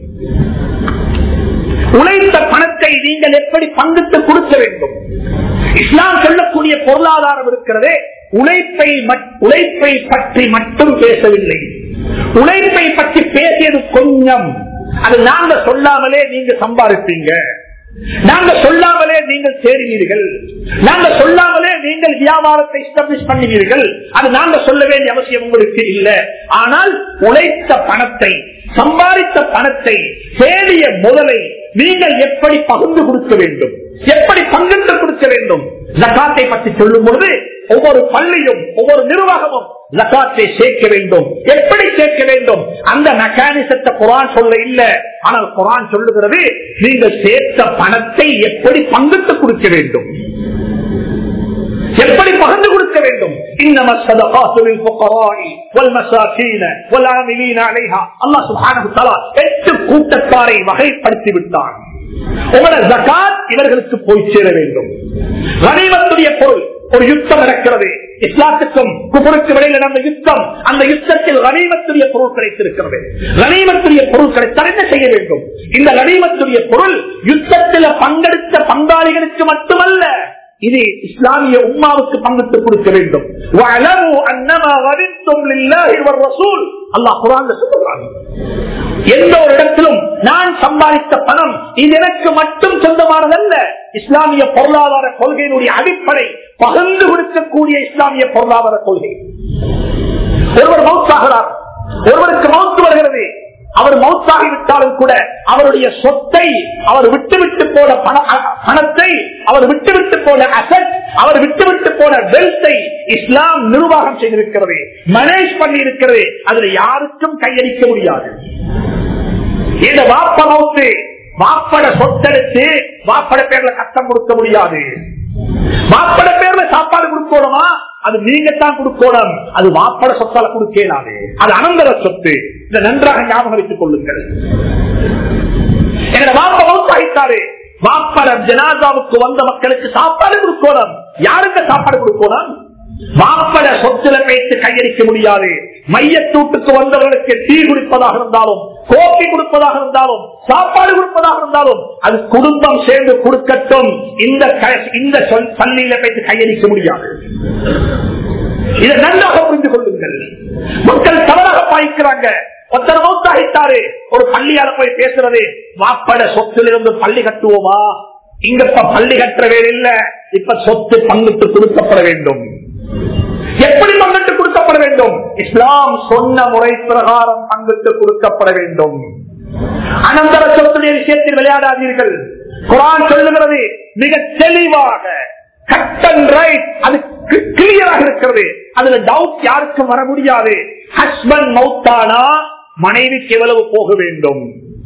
A: உழைத்த பணத்தை நீங்கள் எப்படி பங்கிட்டு கொடுக்க வேண்டும். இஸ்லாம் சொல்லக்கூடிய பொருளாதாரம் இருக்கிறதே, உழைப்பை உழைப்பை பற்றி மட்டும் பேசவில்லை. உழைப்பை பற்றி பேசியது கொஞ்சம், அது நாங்க சொல்லாமலே நீங்க சம்பாதிப்பீங்க, நாங்க சொல்லாமலே நீங்கள் சேருவீர்கள், நாங்க சொல்லாமலே நீங்கள் வியாபாரத்தை எஸ்டாப்ளிஷ் பண்ணுவீர்கள், அது நாங்க சொல்ல வேண்டிய அவசியம் உங்களுக்கு இல்லை. ஆனால் உழைத்த பணத்தை, சம்பாதித்த பணத்தை, தேடிய முதலை நீங்கள் எப்படி பகிர்ந்து கொடுக்க வேண்டும், எப்படி பங்கிட்டு கொடுக்க வேண்டும். ஜகாத்தை பற்றி சொல்லும் பொழுது ஒவ்வொரு பள்ளியும் ஒவ்வொரு நிர்வாகமும் ஜகாத்தை சேர்க்க வேண்டும். எப்படி சேர்க்க வேண்டும் அந்த மெக்கானிசத்தை குர்ஆன் சொல்ல இல்ல, ஆனால் குர்ஆன் சொல்லுகிறது நீங்கள் சேர்த்த பணத்தை எப்படி பங்கிட்டு கொடுக்க வேண்டும், எப்படி பகிர்ந்து கொடுக்க வேண்டும். இன்னமா ஸதகாத்து லில் ஃபுகராஇ வல் மசாகீன வல் ஆமிலீன அலைஹா, அல்லாஹ் சுப்ஹானஹு வ தஆலா எட்டு கூட்டத்தாரை வகைப்படுத்தி விட்டான். உங்களோட ஜகாத் இவர்களுக்கு போய் சேர வேண்டும். கனிமத்துடைய பொருள், ஒரு யுத்தம் நடக்கிறது, இஸ்லாத்துக்கும் குஃபருக்கு இடையில் நடந்த யுத்தம், அந்த யுத்தத்தில் கனிமத்துடைய பொருள் கிடைத்திருக்கிறது. கனிமத்துடைய பொருள் கிடைத்தால் என்ன செய்ய வேண்டும்? இந்த கனிமத்துடைய பொருள் யுத்தத்தில் பங்கெடுத்த பங்காளிகளுக்கு மட்டுமல்ல, இது இஸ்லாமிய உம்மாவுக்கு பங்கிட்டு கொடுக்க வேண்டும். அல்லாஹ் குர்ஆன்ல சொல்றான், எந்த ஒரு இடத்திலும் நான் சம்பாதித்த பணம் இது எனக்கு மட்டும் சொந்தமானதல்ல. இஸ்லாமிய பொருளாதார கொள்கையினுடைய அடிப்படை பகிர்ந்து கொடுக்கக்கூடிய இஸ்லாமிய பொருளாதார கொள்கை. ஒருவர் மௌத்தாகிறார், ஒருவருக்கு மௌத்து வருகிறது, அவர் மௌத்தாகிவிட்டாலும் கூட அவருடைய சொத்தை, அவர் விட்டுவிட்டு போன பணத்தை, அவர் விட்டுவிட்டு போன அசட், அவர் விட்டுவிட்டு போன வெல்த்தை இஸ்லாம் நிர்வாகம் செய்திருக்கிறது, மேனேஜ் பண்ணி இருக்கிறது. அதுல யாருக்கும் கையடிக்க முடியாது. இந்த வாப்ப மௌத்து, வாப்பட சொத்தெடுத்து வாப்பட பேர்ல கஷ்டம் கொடுக்க முடியாது. வாப்பட பேர்ல சாப்பாடு கொடுக்கணுமா, அது நீங்க தான் கொடுக்கணும், அது வாப்பட சொத்தால கொடுக்கலாது, அது அனந்தர சொத்து. இதை நன்றாக ஞாபகம் வைத்துக் கொள்ளுங்கள். எங்க வாப்ப மௌத்தாயிட்டாரு, வாப்பட ஜனாசாவுக்கு வந்த மக்களுக்கு சாப்பாடு கொடுக்கணும். யாருக்கு சாப்பாடு கொடுக்கணும்? வாப்பட சொத்துல பேச்சு கையடிக்க முடியாது. மையத்தூட்டுக்கு வந்தவர்களுக்கு டீ குடிப்பதாக இருந்தாலும், கோப்பி கொடுப்பதாக இருந்தாலும், சாப்பாடு கொடுப்பதாக இருந்தாலும் அது குடும்பம் சேர்ந்து கொடுக்கட்டும். இந்த இந்த பள்ளியில பேச்சு கையடிக்க முடியாது. இதை நன்றாக புரிந்து கொள்ளுங்கள். மக்கள் தவறாக பாய்க்கிறாங்க. ஒருத்தர் மௌத்தாகிட்டாரு, ஒரு பள்ளியால போய் பேசுறது, வாப்பட சொத்திலிருந்து பள்ளி கட்டுவோமா? இங்க பள்ளி கட்டுற வேலை இல்ல, இப்ப சொத்து பங்கிட்டு கொடுக்கப்பட வேண்டும். எப்படி பங்கிட்டு கொடுக்கப்பட வேண்டும்? இஸ்லாம் சொன்ன முறை பிரகாரம் பங்கிட்டு கொடுக்கப்பட வேண்டும். அனந்தர சொத்துடைய விஷயத்தில் விளையாடாதீர்கள். குர்ஆன் சொல்லுகிறது மிக தெளிவாக, கட் அண்ட் ரைட், அது கிளியராக இருக்கிறது. அதுல டவுட் யாருக்கும் வர முடியாது. ஹஸ்பண்ட் மௌத்தானா மனைவிக்கு எவ்வளவு போக வேண்டும்,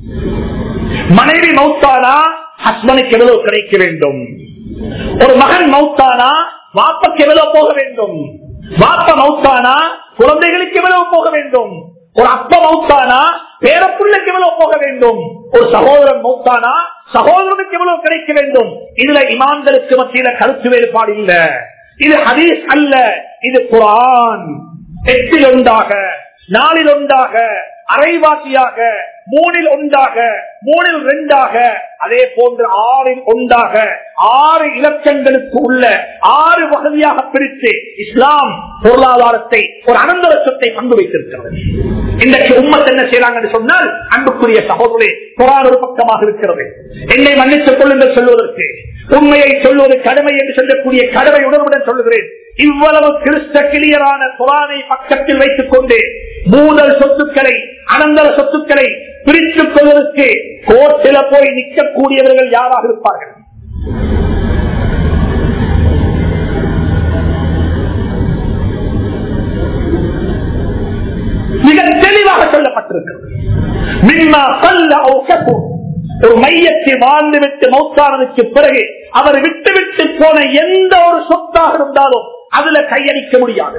A: மனைவி மௌத்தானா ஹஸ்பண்டுக்கு எவ்வளவு கிடைக்க வேண்டும், ஒரு மகன் மௌத்தானா வாப்பக்கு எவ்வளவு போக வேண்டும், வாப்ப மௌத்தானா குழந்தைகளுக்கு எவ்வளவு போக வேண்டும், ஒரு அப்பா மௌத்தானா பேரப்புள்ளைக்கு எவ்வளவு போக வேண்டும், ஒரு சகோதரன் மௌத்தானா சகோதரனுக்கு எவ்வளவு கிடைக்க வேண்டும். இதுல இமாம்களுக்கு மத்தியில கருத்து வேறுபாடு இல்ல. இது ஹதீஸ் அல்ல, இது குர்ஆன். எட்டில் ஒன்றாக, நாலில் ஒன்றாக, அரைவாசியாக, மூணில் ஒன்றாக, மூணில் இரண்டாக, அதே போன்று ஆறில் ஒன்றாக, ஆறு இலக்கங்களுக்கு உள்ள ஆறு வகையாக பிரித்து இஸ்லாம் பொருளாதாரத்தை, ஒரு அனந்தர சொத்தை பங்கு வைத்திருக்கிறது. இன்றைக்கு உம்மத் என்ன செய்யறாங்கன்னு சொன்னால், அன்புக்குரிய சகோதரே, குர்ஆன் ஒரு பக்கமாக இருக்கிறது. என்னை மன்னித்துக் கொள்ளுங்கள் சொல்வதற்கு, உண்மையை சொல்வது கடமை என்று சொல்லக்கூடிய கடமை உணர்வுடன் சொல்லுகிறேன். இவ்வளவு கிறிஸ்த கிளியரான குர்ஆனை பக்கத்தில் வைத்துக் கொண்டு மூதல் சொத்துக்களை, அனந்தர சொத்துக்களை பிரித்துக் கொள்வதற்கு கோர்ட்டில போய் நிற்கக்கூடியவர்கள் யாராக இருப்பார்கள்? மிக தெளிவாக சொல்லப்பட்டிருக்கிறது. மிம்மா கல்ல ஔ கஸுர், ஒரு மையத்தை வாழ்ந்துவிட்டு மௌத்தானதுக்கு பிறகு அவர் விட்டுவிட்டு போன எந்த ஒரு சொத்தாக இருந்தாலும் அதுல கையடிக்க முடியாது.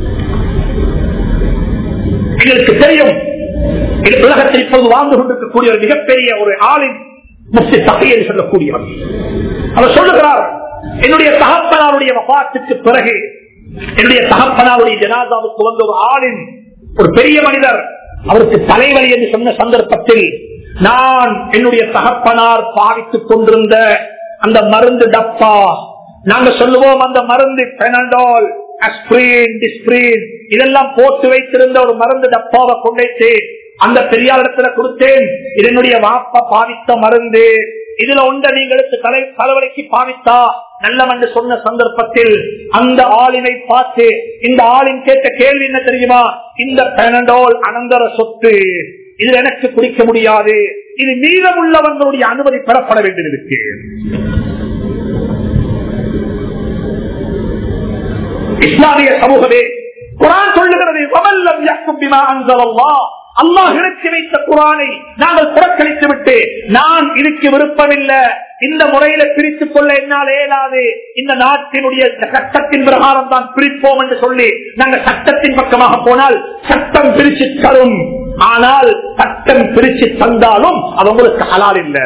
A: எங்களுக்கு தெரியும், உலகத்தில் இப்போது வாழ்ந்து கொண்டிருக்கக்கூடிய ஒரு மிகப்பெரிய ஒரு ஆளின் முஃப்தி தகி என்று சொல்லக்கூடியவர். அவர் சொல்லுகிறார், என்னுடைய தகப்பனாருடைய வஃபாத்துக்கு பிறகு, என்னுடைய தகப்பனாருடைய ஜனாசாவுக்கு வந்த ஒரு ஆளின், ஒரு பெரிய மனிதர், அவருக்கு தலைவலி என்று சொன்ன சந்தர்ப்பத்தில் நான் என்னுடைய தகப்பனார் பாவித்துக் கொண்டிருந்த அந்த மருந்து டப்பா, நாங்க சொல்லுவோம் அந்த மருந்து பெனடால், அஸ்பிரின், டிஸ்பிரின் இதெல்லாம் போட்டு வைத்திருந்த ஒரு மருந்து டப்பாவை கொண்டு அந்த பெரியார் இடத்துல கொடுத்தேன். இதனுடைய வாப்ப பாவித்த மருந்து, இதுல ஒன்றை நீங்களுக்கு தலை தலைவலிக்கு பாவித்தா நல்லம் என்று சொன்ன சந்தர்ப்பத்தில் அந்த ஆளினை பார்த்து இந்த ஆளின் கேட்ட கேள்வி என்ன தெரியுமா? இந்த பெனடால் அனந்தர சொத்து, இது எனக்கு குடிக்க முடியாது, இது மீதமுள்ளவர்களுடைய அனுமதி பெறப்பட வேண்டியிருக்கு. இஸ்லாமிய சமூகமே, குர்ஆன் சொல்லுகிறது, வமல்லம் யஹ்கும் பிமா அன்ஸலல்லாஹ், அல்லாஹ் இறக்கி வைத்த குர்ஆனை நாங்கள் புறக்கணித்து விட்டு, நான் இதுக்கு விருப்பமில்லை, இந்த முறையில பிரித்துக் கொள்ள என்னால் இயலாது, இந்த நாட்டினுடைய சட்டத்தின் பிரகாரம் தான் பிரிப்போம் என்று சொல்லி நாங்கள் சட்டத்தின் பக்கமாக போனால் சட்டம் பிரிச்சு தரும். ஆனால் சட்டம் பிரிச்சு தந்தாலும் அது உங்களுக்கு ஹலால் இல்லை.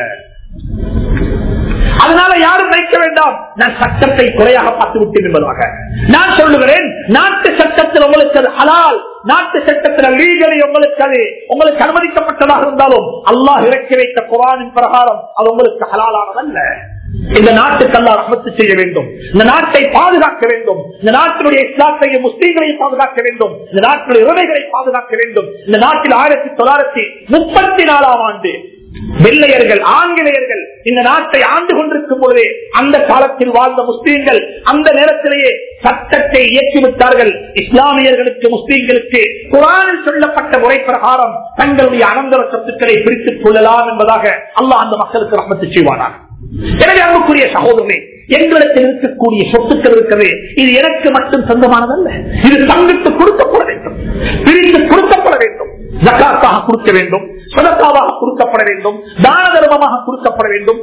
A: அதனால யாரும் நினைக்க வேண்டாம் நான் சட்டத்தை குறையாக பார்த்து விட்டேன் என்பதாக. நான் சொல்லுகிறேன், நாட்டு சட்டத்தில் உங்களுக்கு அது ஹலால், நாட்டு சட்டத்தில் லீகலி உங்களுக்கு அது உங்களுக்கு அனுமதிக்கப்பட்டதாக இருந்தாலும் அல்லாஹ் இறக்கி வைத்த குர்ஆனின் பிரகாரம் அது உங்களுக்கு ஹலாலானதல்ல. இந்த நாட்டுக்கு அல்லாஹ் ரஹ்மத் செய்ய வேண்டும், இந்த நாட்டை பாதுகாக்க வேண்டும், இந்த நாட்டினுடைய இஸ்லாத்தையும் முஸ்லீம்களையும் பாதுகாக்க வேண்டும், இந்த நாட்டினுடைய உரிமைகளை பாதுகாக்க வேண்டும். இந்த நாட்டில் ஆயிரத்தி தொள்ளாயிரத்தி முப்பத்தி நாலாம் ஆண்டு வெள்ளையர்கள், ஆங்கிலேயர்கள் இந்த நாட்டை ஆண்டு கொண்டிருக்கும் பொழுதே அந்த காலத்தில் வாழ்ந்த முஸ்லீம்கள் அந்த நேரத்திலேயே சட்டத்தை இயக்கிவிட்டார்கள். இஸ்லாமியர்களுக்கு, முஸ்லீம்களுக்கு குர்ஆனில் சொல்லப்பட்ட முறை பிரகாரம் தங்களுடைய அனந்தர சொத்துக்களை பிரித்துக் கொள்ளலாம் என்பதாக அல்லாஹ் அந்த மக்களுக்கு ரஹ்மத் செய்வானார். எனவே அன்புக்குரிய சகோதரனே, எங்களிடத்தில் இருக்கக்கூடிய சொத்துக்கள் இருக்கிறது, இது எனக்கு மட்டும் சொந்தமானதல்ல, இது பங்கிட்டு கொடுக்கப்பட வேண்டும், பிரித்து கொடுக்கப்பட வேண்டும். ஜகாத்தாக கொடுக்க வேண்டும், சதகாவாக கொடுக்கப்பட வேண்டும், தான தர்மமாக கொடுக்கப்பட வேண்டும்.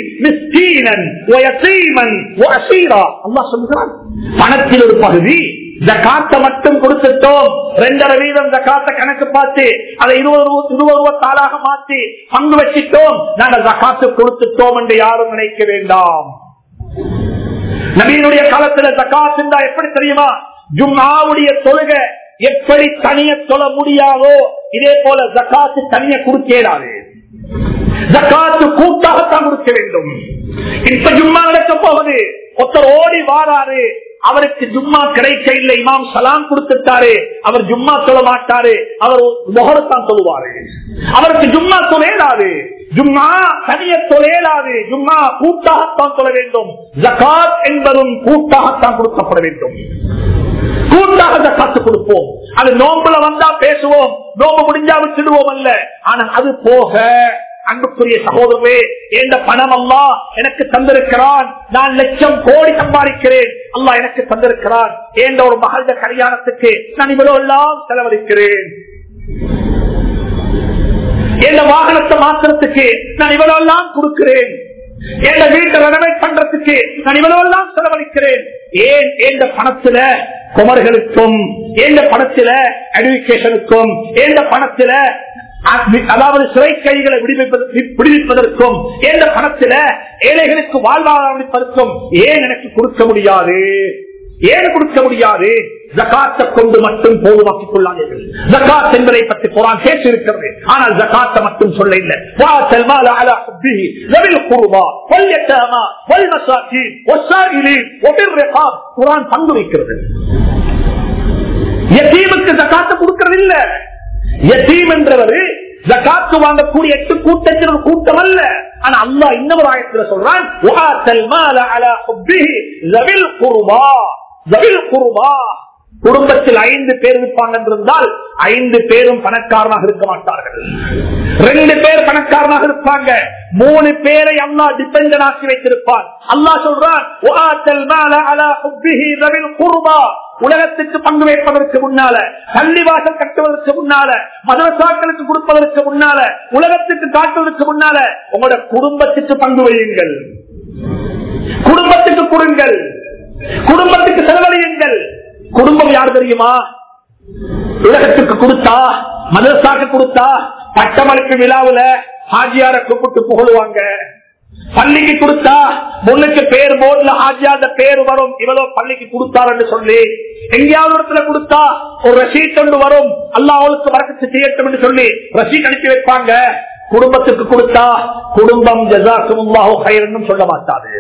A: பணத்தில் ஒரு பகுதி ஜகாத்தை மட்டும் கொடுத்துட்டோம், ரெண்டரை வீதம் ஜகாத்தை கணக்கு பார்த்து அதை இருபது இருபது தாளாக மாற்றி பங்கு வச்சிட்டோம், நாங்கள் ஜகாத்து கொடுத்துட்டோம் என்று யாரும் நினைக்க வேண்டாம். நபியினுடைய காலத்துல ஜகாத் இருந்தா எப்படி தெரியுமா? ஜும்ஆவுடைய தொழுகை எப்படி தனிய தொழ முடியாதோ இதே போல ஜகாத்து தனிய கொடுக்கலாது. ஜகாத்து கூட்டாகத்தான் கொடுக்க வேண்டும். இப்ப ஜும்மா நடக்க போகுது, ஒருத்தர் ஓடி வாராரு, அவருக்கு ஜும்மா கிடைக்க இல்லை, இமாம் சலாம் கொடுத்துட்டாரு, அவர் ஜும்மா சொல்ல மாட்டாரு, அவர் முகரத்தான் சொல்லுவாரு, அவருக்கு ஜும்மா தொலைலாது. ஜும்மா தனிய தொலைலாது, ஜும்மா கூட்டாகத்தான் சொல்ல வேண்டும். ஜகாத் என்பதும் கூட்டாகத்தான் கொடுக்கப்பட வேண்டும். கூட்டாக ஜகாத்து கொடுப்போம். அது நோம்புல வந்தா பேசுவோம், நோம்பு முடிஞ்சா விட்டுடுவோம் அல்ல. ஆனா அது போக அன்புக்குரிய சகோதரவே, எந்த பணம் அல்லாஹ் எனக்கு தந்திருக்கிறான், நான் லட்சம் கோடி சம்பாதிக்கிறேன், அல்லாஹ் எனக்கு தந்திருக்கிறான், எந்த ஒரு மகள கல்யாணத்துக்கு நான் இவ்வளவு எல்லாம் செலவழிக்கிறேன், எந்த வாகனத்தை மாத்திரத்துக்கு நான் இவ்வளவு எல்லாம் கொடுக்கிறேன், எந்த வீட்டை ரெனோவேட் பண்றதுக்கு நான் இவ்வளவு எல்லாம் செலவழிக்கிறேன். ஏன் எந்த பணத்துல குமர்களுக்கும், எந்த பணத்துல எடுக்கேஷனுக்கும், எந்த பணத்துல அதாவது சிறை கைகளை விடுவிப்பதற்கும், எந்த பணத்துல ஏழைகளுக்கு வாழ்வாதாரத்திற்கும் ஏன் எனக்கு கொடுக்க முடியாது? ஏன் கொடுக்க முடியாது? ஜகாத்தை கொண்டு மட்டும் போதுமாக்கிக் கொள்ளாதீர்கள். ஜகாத் என்பதை பற்றி குர்ஆன் பேசியிருக்கிறது, ஆனால் ஜகாத்தை மட்டும் சொல்ல இல்லை. குர்ஆன் பங்கு வைக்கிறது. யதீமுக்கு ஜகாத்தை கொடுக்கிறது இல்ல. யதீம் என்றவர் ஜகாத்து வாங்கக்கூடிய எட்டு கூட்டத்தில் ஒரு கூட்டம் அல்ல. ஆனா அல்லாஹ் இன்னொரு ஆயத்துல சொல்றான், குடும்பத்தில் ஐந்து பேர் இருப்பாங்க என்றால் ஐந்து பேரும் பணக்காரனாக இருக்க மாட்டார்கள். ரெண்டு பேர் பணக்காரனாக இருப்பாங்க, மூணு பேரை அல்லாஹ் டிபெண்டன்ட் ஆக்கி வைத்திருப்பார். அல்லாஹ் சொல்றான், உலகத்துக்கு பங்கு வைப்பதற்கு முன்னால, பள்ளிவாசல் கட்டுவதற்கு முன்னால, மதரசாக்களுக்கு கொடுப்பதற்கு முன்னால, உலகத்துக்கு காட்டுவதற்கு முன்னால உங்களோட குடும்பத்துக்கு பங்கு வையுங்கள், குடும்பத்துக்கு கொடுங்கள், குடும்பத்துக்கு செலவழியுங்கள். குடும்பம் யார் தெரியுமா? உலகத்துக்கு கொடுத்தா, மதரசாக்கு கொடுத்தா, பட்டமளிப்பு விழாவுல ஹாஜியார கூப்பிட்டு புகழுவாங்க. பள்ளிக்கு கொடுத்தா முன்னுக்கு பேர் போர்டுல ஹாஜியார பேர் வரும், இவ்வளவு பள்ளிக்கு கொடுத்தாரு சொல்லி. எங்கேயாவது இடத்துல கொடுத்தா ஒரு ரசீட் ஒன்று வரும், அல்லாஹ் அவளுக்கு வரக்கத்து செய்யட்டும் என்று சொல்லி ரசீட் அனுப்பி வைப்பாங்க. குடும்பத்துக்கு கொடுத்தா குடும்பம் ஜஸாக்குமுல்லாஹு கைரன் சொல்ல மாட்டாது.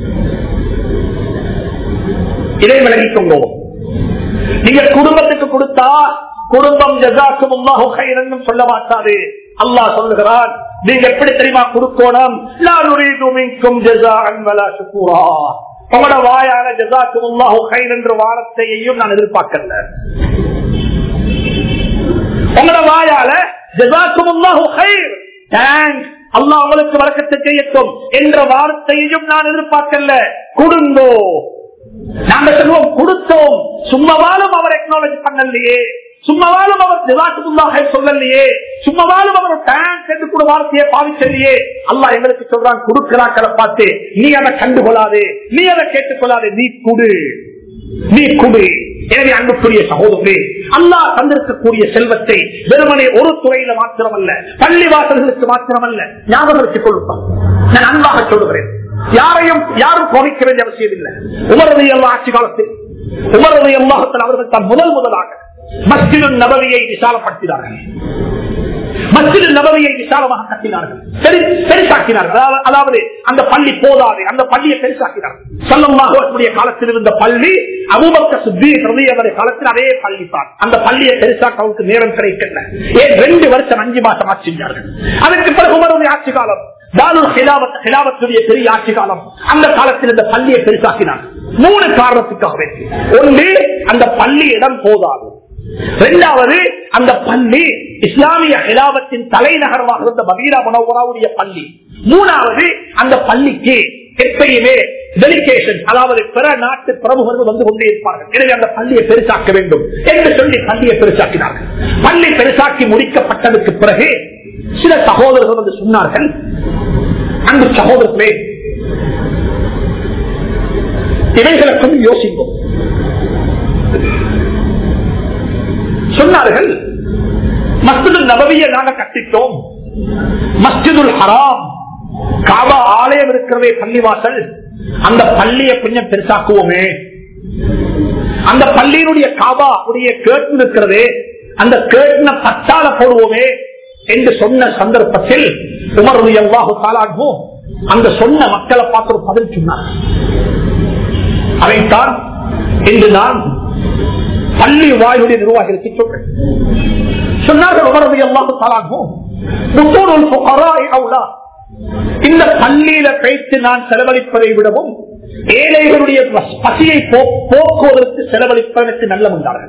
A: இதை விலகிக்கோங்க. நீங்க குடும்பத்துக்கு கொடுத்தா குடும்பம் ஜஸாக்குமுல்லாஹு கைரன் சொல்ல மாட்டாது. அல்லாஹ் சொல்லுகிறான், நீங்க எப்படி தெரியுமா கொடுக்கணும்? லா நுரீது மின்கும் ஜஸாஅன் வலா ஷுக்கூரா. உங்களோட வாயால ஜஸாக்குமுல்லாஹு கைரன் என்ற வார்த்தையையும் நான் எதிர்பார்க்கல. உங்களோட வாயால ஜஸாக்குமுல்லாஹு கைர், தேங்க்ஸ், அல்லாஹ் உங்களுக்கு வழக்கத்தை செய்யட்டும் என்ற வார்த்தையையும் நான் எதிர்பார்க்கல. கொடுங்கோ. நாங்க சொல்லுவோம் கொடுத்தோம், சும்மாவாலும் அவர் எக்னாலஜி பண்ணலையே, சும்மாவாலும் அவர் ஜஸாக்குமுல்லாஹ் சொல்லலையே, சும்மாவாலும் அவர் தேங்க்ஸ் என்று கூட வார்த்தையை பாவிச்சலையே. அல்லாஹ் எங்களுக்கு சொல்றான், கொடுக்கிறாக்களை பார்த்து நீ அதை கண்டுகொள்ளாதே, நீ அதை கேட்டுக்கொள்ளாதே, நீ குடு, நீ குடு. எனவே அன்புக்குரிய சகோதரே, அல்லாஹ் தந்திருக்கக்கூடிய செல்வத்தை வெறுமனே ஒரு துறையில மாத்திரமல்ல, பள்ளி வாசல்களுக்கு மாத்திரமல்ல, ஞாபகம் வச்சுக் கொள்ளும். நான் அன்பாக சொல்லுகிறேன், யாரையும் யாரும் கோபிக்க வேண்டிய அவசியம் இல்லை. உமரது எல்லா ஆட்சி காலத்தில் உமரது எல்லாத்தில் அவர்கள் தான் முதல் முதலாக மஸ்ஜிது நபவியை விசாலப்படுத்தினார்கள். மஸ்ஜிது நபவியை விசாலமாக கட்டினார்கள், பெருசாக்கினார்கள். அதாவது அந்த பள்ளி போதாது, அந்த பள்ளியை பெருசாக்கினார்கள். ஸல்லல்லாஹு அலைஹி வஸல்லம் காலத்தில் இருந்த பள்ளி அபூபக்கர் சித்தீக் ரலியல்லாஹு காலத்தில் அதே பள்ளி தான். அந்த பள்ளியை பெருசாக்க அவருக்கு நேரம் கிடைக்கல. ஏன் ரெண்டு வருஷம் அஞ்சு மாசம் ஆட்சி செஞ்சார்கள். அதற்கு பிறகு உமருடைய ஆட்சி காலம், தாருல் ஹிலாவத் ஹிலாவத்துடைய பெரிய ஆட்சி காலம். அந்த காலத்தில் இந்த பள்ளியை பெருசாக்கினார். மூணு காரணத்துக்காக. ஒன்று, அந்த பள்ளி இடம் போதாது. இரண்டாவது, அந்த பள்ளி இஸ்லாமிய ஹிலாவத்தின் தலைநகரமாக இருந்த மதீனா முனவ்வராவுடைய பள்ளி. மூணாவது, அந்த பள்ளிக்கு எப்பயுமே டெலிகேஷன், அதாவது பிற நாட்டு பிரமுகர்கள் வந்து கொண்டே இருப்பார்கள். எனவே அந்த பள்ளியை பெருசாக்க வேண்டும் என்று சொல்லி பள்ளியை பெருசாக்கினார்கள். பள்ளி பெருசாக்கி முடிக்கப்பட்டதற்கு பிறகு சில சகோதரர்கள் வந்து சொன்னார்கள், அன்பு சகோதரர்களே, இவைகளுக்கும் யோசிப்போம். சொன்னார்கள், மஸ்ஜிதுல் நபவியை நாங்க கட்டிட்டோம், மஸ்ஜிதுல் ஹராம் காபா ஆலயம் இருக்கிறதே பள்ளிவாசல், அந்த பள்ளியை கொஞ்சம் பெருசாக்குவோமே, அந்த பள்ளியினுடைய காபா உடைய கேட்டு இருக்கிறதே அந்த கேட்டின பட்டால போடுவோமே என்று சொன்ன சந்தர்ப்பத்தில் உமர் ரலியல்லாஹு தஆலா அன்ஹு அந்த சொன்ன மக்களை பார்த்து ஒரு பதில் சொன்னார். அதைத்தான் இன்று நான் பள்ளி வாயுடைய நிர்வாகிகளுக்கு சொல்றேன். சொன்னார்கள் உமர் ரலியல்லாஹு தஆலா அன்ஹு, புத்தூருல் ஃபுகராஇ அவுலா, இந்த பள்ளியில வைத்து நான் செலவழிப்பதை விடவும் ஏழைகளுடைய பசியை போக்குவதற்கு செலவழிப்பதற்கு நல்ல முன்னார்கள்.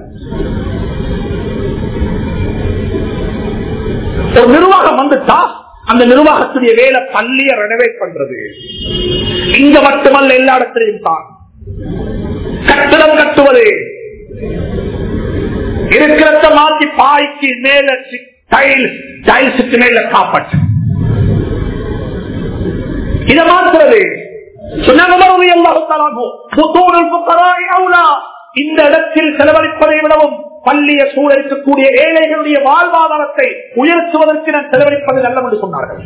A: ஒரு நிர்வாகம் வந்துட்டா அந்த நிர்வாகத்துடைய வேலை பள்ளியை ரெனோவேட் பண்றது. இங்க மட்டுமல்ல, எல்லா இடத்திலையும் தான் கட்டடம் கட்டுவது, இருக்கிறத மாற்றி பாய்க்கு மேல டைல்ஸ், டைல்ஸுக்கு மேல காப்பட், இதை மாற்றுறது. இந்த இடத்தில் செலவழிப்பதை விடவும் பள்ளியை சூழலிக்கக்கூடிய ஏழைகளுடைய வாழ்வாதாரத்தை உயர்த்துவதற்கு நான் செலவழிப்பது நல்ல என்று சொன்னார்கள்.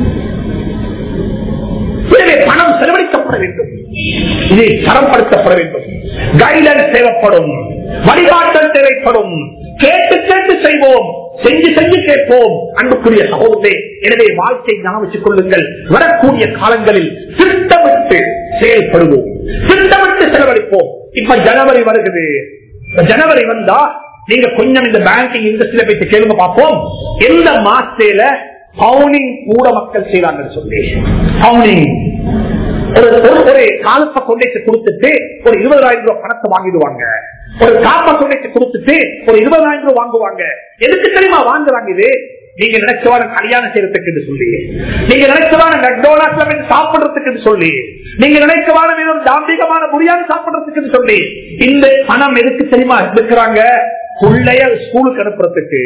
A: பணம் செலவழிக்கப்பட வேண்டும், இதை தரப்படுத்தப்பட வேண்டும், கைடன்ஸ் தேவைப்படும், வழிகாட்டல் தேவைப்படும், கேட்டு கேட்டு செய்வோம், செஞ்சு செஞ்சு கேட்போம். அன்புக்குரிய சகோதரே, எனவே வாழ்க்கை ஞாபகம் கொள்ளுங்கள், வரக்கூடிய காலங்களில் திட்டமிட்டு செயல்படுவோம், திட்டமிட்டு செலவழிப்போம். இப்ப ஜனவரி வருகிறது, ஜனவரி வந்தா நீங்க கொஞ்சம் இந்த பேங்கிங் இண்டஸ்ட்ரியில போயிட்டு கேளுங்க பார்ப்போம், எந்த மாசத்துல பவுனிங் கூட மக்கள் செய்வாங்கன்னு சொல்லி. பவுனிங் ஒரு ஒரு காலத்தை கொண்டைச்சு கொடுத்துட்டு ஒரு இருபதாயிரம் ரூபாய் பணத்தை வாங்கிடுவாங்க, ஒரு காப்பை கொண்டைச்சு கொடுத்துட்டு ஒரு இருபதாயிரம் ரூபாய் வாங்குவாங்க. எதுக்கு தெரியுமா வாங்குறாங்க? இது நீங்க நினைச்சவான கல்யாணம் செய்யறதுக்கு சொல்லி, நீங்க நினைச்சவான மெக்டோனால்ட்ல சாப்பிடுறதுக்கு சொல்லி, நீங்க நினைச்சவான ஒரு தாம்பிகமான பிரியாணி சாப்பிடுறதுக்கு சொல்லி, இந்த பணம் எதுக்கு தெரியுமா எடுக்கிறாங்க? பிள்ளைய ஸ்கூலுக்கு அனுப்புறதுக்கு.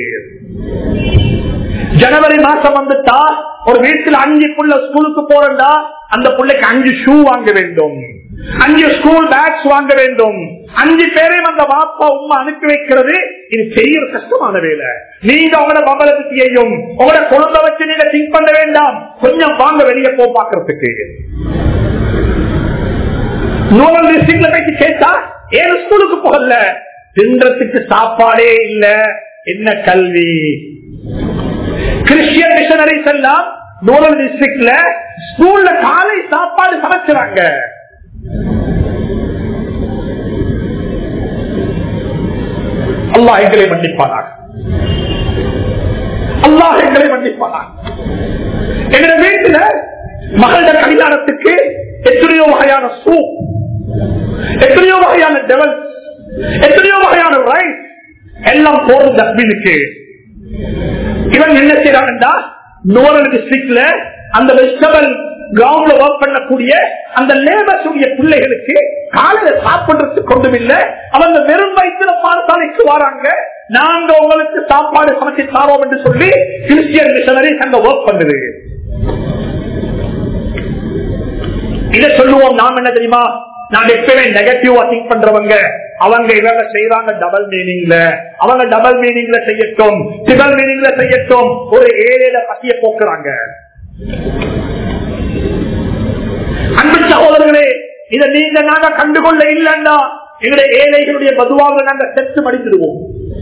A: ஜனவரி மாசம் வந்துட்டா ஒரு வீட்டுல அஞ்சு புள்ள ஸ்கூலுக்கு போறா, அந்த பிள்ளைக்கு அஞ்சு ஷூ வாங்க வேண்டும், அஞ்சு ஸ்கூல் பேக்ஸ் வாங்க வேண்டும், அஞ்சு பேரையும் அந்த பாப்பா உமா அனுப்பி வைக்கிறது. இது பெரிய ஒரு கஷ்டமான வேலை. நீங்க உங்களோட பபலத்தையும் உங்களோட குழந்தை வச்சு நீங்க திங்க் பண்ண வேண்டாம், கொஞ்சம் வாங்க வெளியே போ பாக்குறதுக்கு. நோவல் டிஸ்ட்ரிக்ட்ல போயிட்டு கேட்டா ஏன் ஸ்கூலுக்கு போகல, தின்றதுக்கு சாப்பாடே இல்ல, என்ன கல்வி. கிறிஸ்டியன் மிஷனரிஸ் எல்லாம் நோவல் டிஸ்ட்ரிக்ட்ல ஸ்கூல்ல காலை சாப்பாடு சமைச்சாங்க. அல்லாஹ் எங்களை மன்னிப்பானாக, அல்லாஹ் எங்களை மன்னிப்பானாக. எங்களுடைய வீட்டுல மகள கல்யாணத்துக்கு எத்தனையோ வகையான சூப், எத்தனையோ வகையான டெவல், எத்தனையோ வகையான ரைஸ் எல்லாம் போறது டஸ்ட்பினுக்கு. இவன் என்ன செய்யறாங்கடா, நோரல் டிஸ்ட்ரிக்ட்ல அந்த வெஜிடபிள் கிரவுண்ட்ல ஒர்க் பண்ணக்கூடிய அந்த லேபர்ஸ் உடைய பிள்ளைகளுக்கு காலையில சாப்பிடுறதுக்கு கொண்டும் இல்லை, அவங்க வெறும் வயிற்றுல பாடசாலைக்கு வராங்க. நாங்க உங்களுக்கு சாப்பாடு சமைச்சு தாரோம் என்று சொல்லி கிறிஸ்டியன் மிஷனரிஸ் அங்க ஒர்க் பண்ணுது. இதை சொல்லுவோம் நாம் என்ன தெரியுமா, நான் எப்பவே நெகட்டிவா திங்க் பண்றவங்க, அவங்க இவங்க செய்யறாங்க டபுள் மீனிங்ல, அவங்க டபுள் மீனிங்ல செய்யட்டும், ட்ரிபிள் மீனிங்ல செய்யட்டும், ஒரு ஏழையில பசிய போக்குறாங்க. அன்பு சகோதரர்களே, இதை நீங்க நாங்க கண்டுகொள்ள இல்லைன்னா எங்களுடைய ஏழைகளுடைய பதுவாக நாங்க செத்து மடிந்துடுவோம்.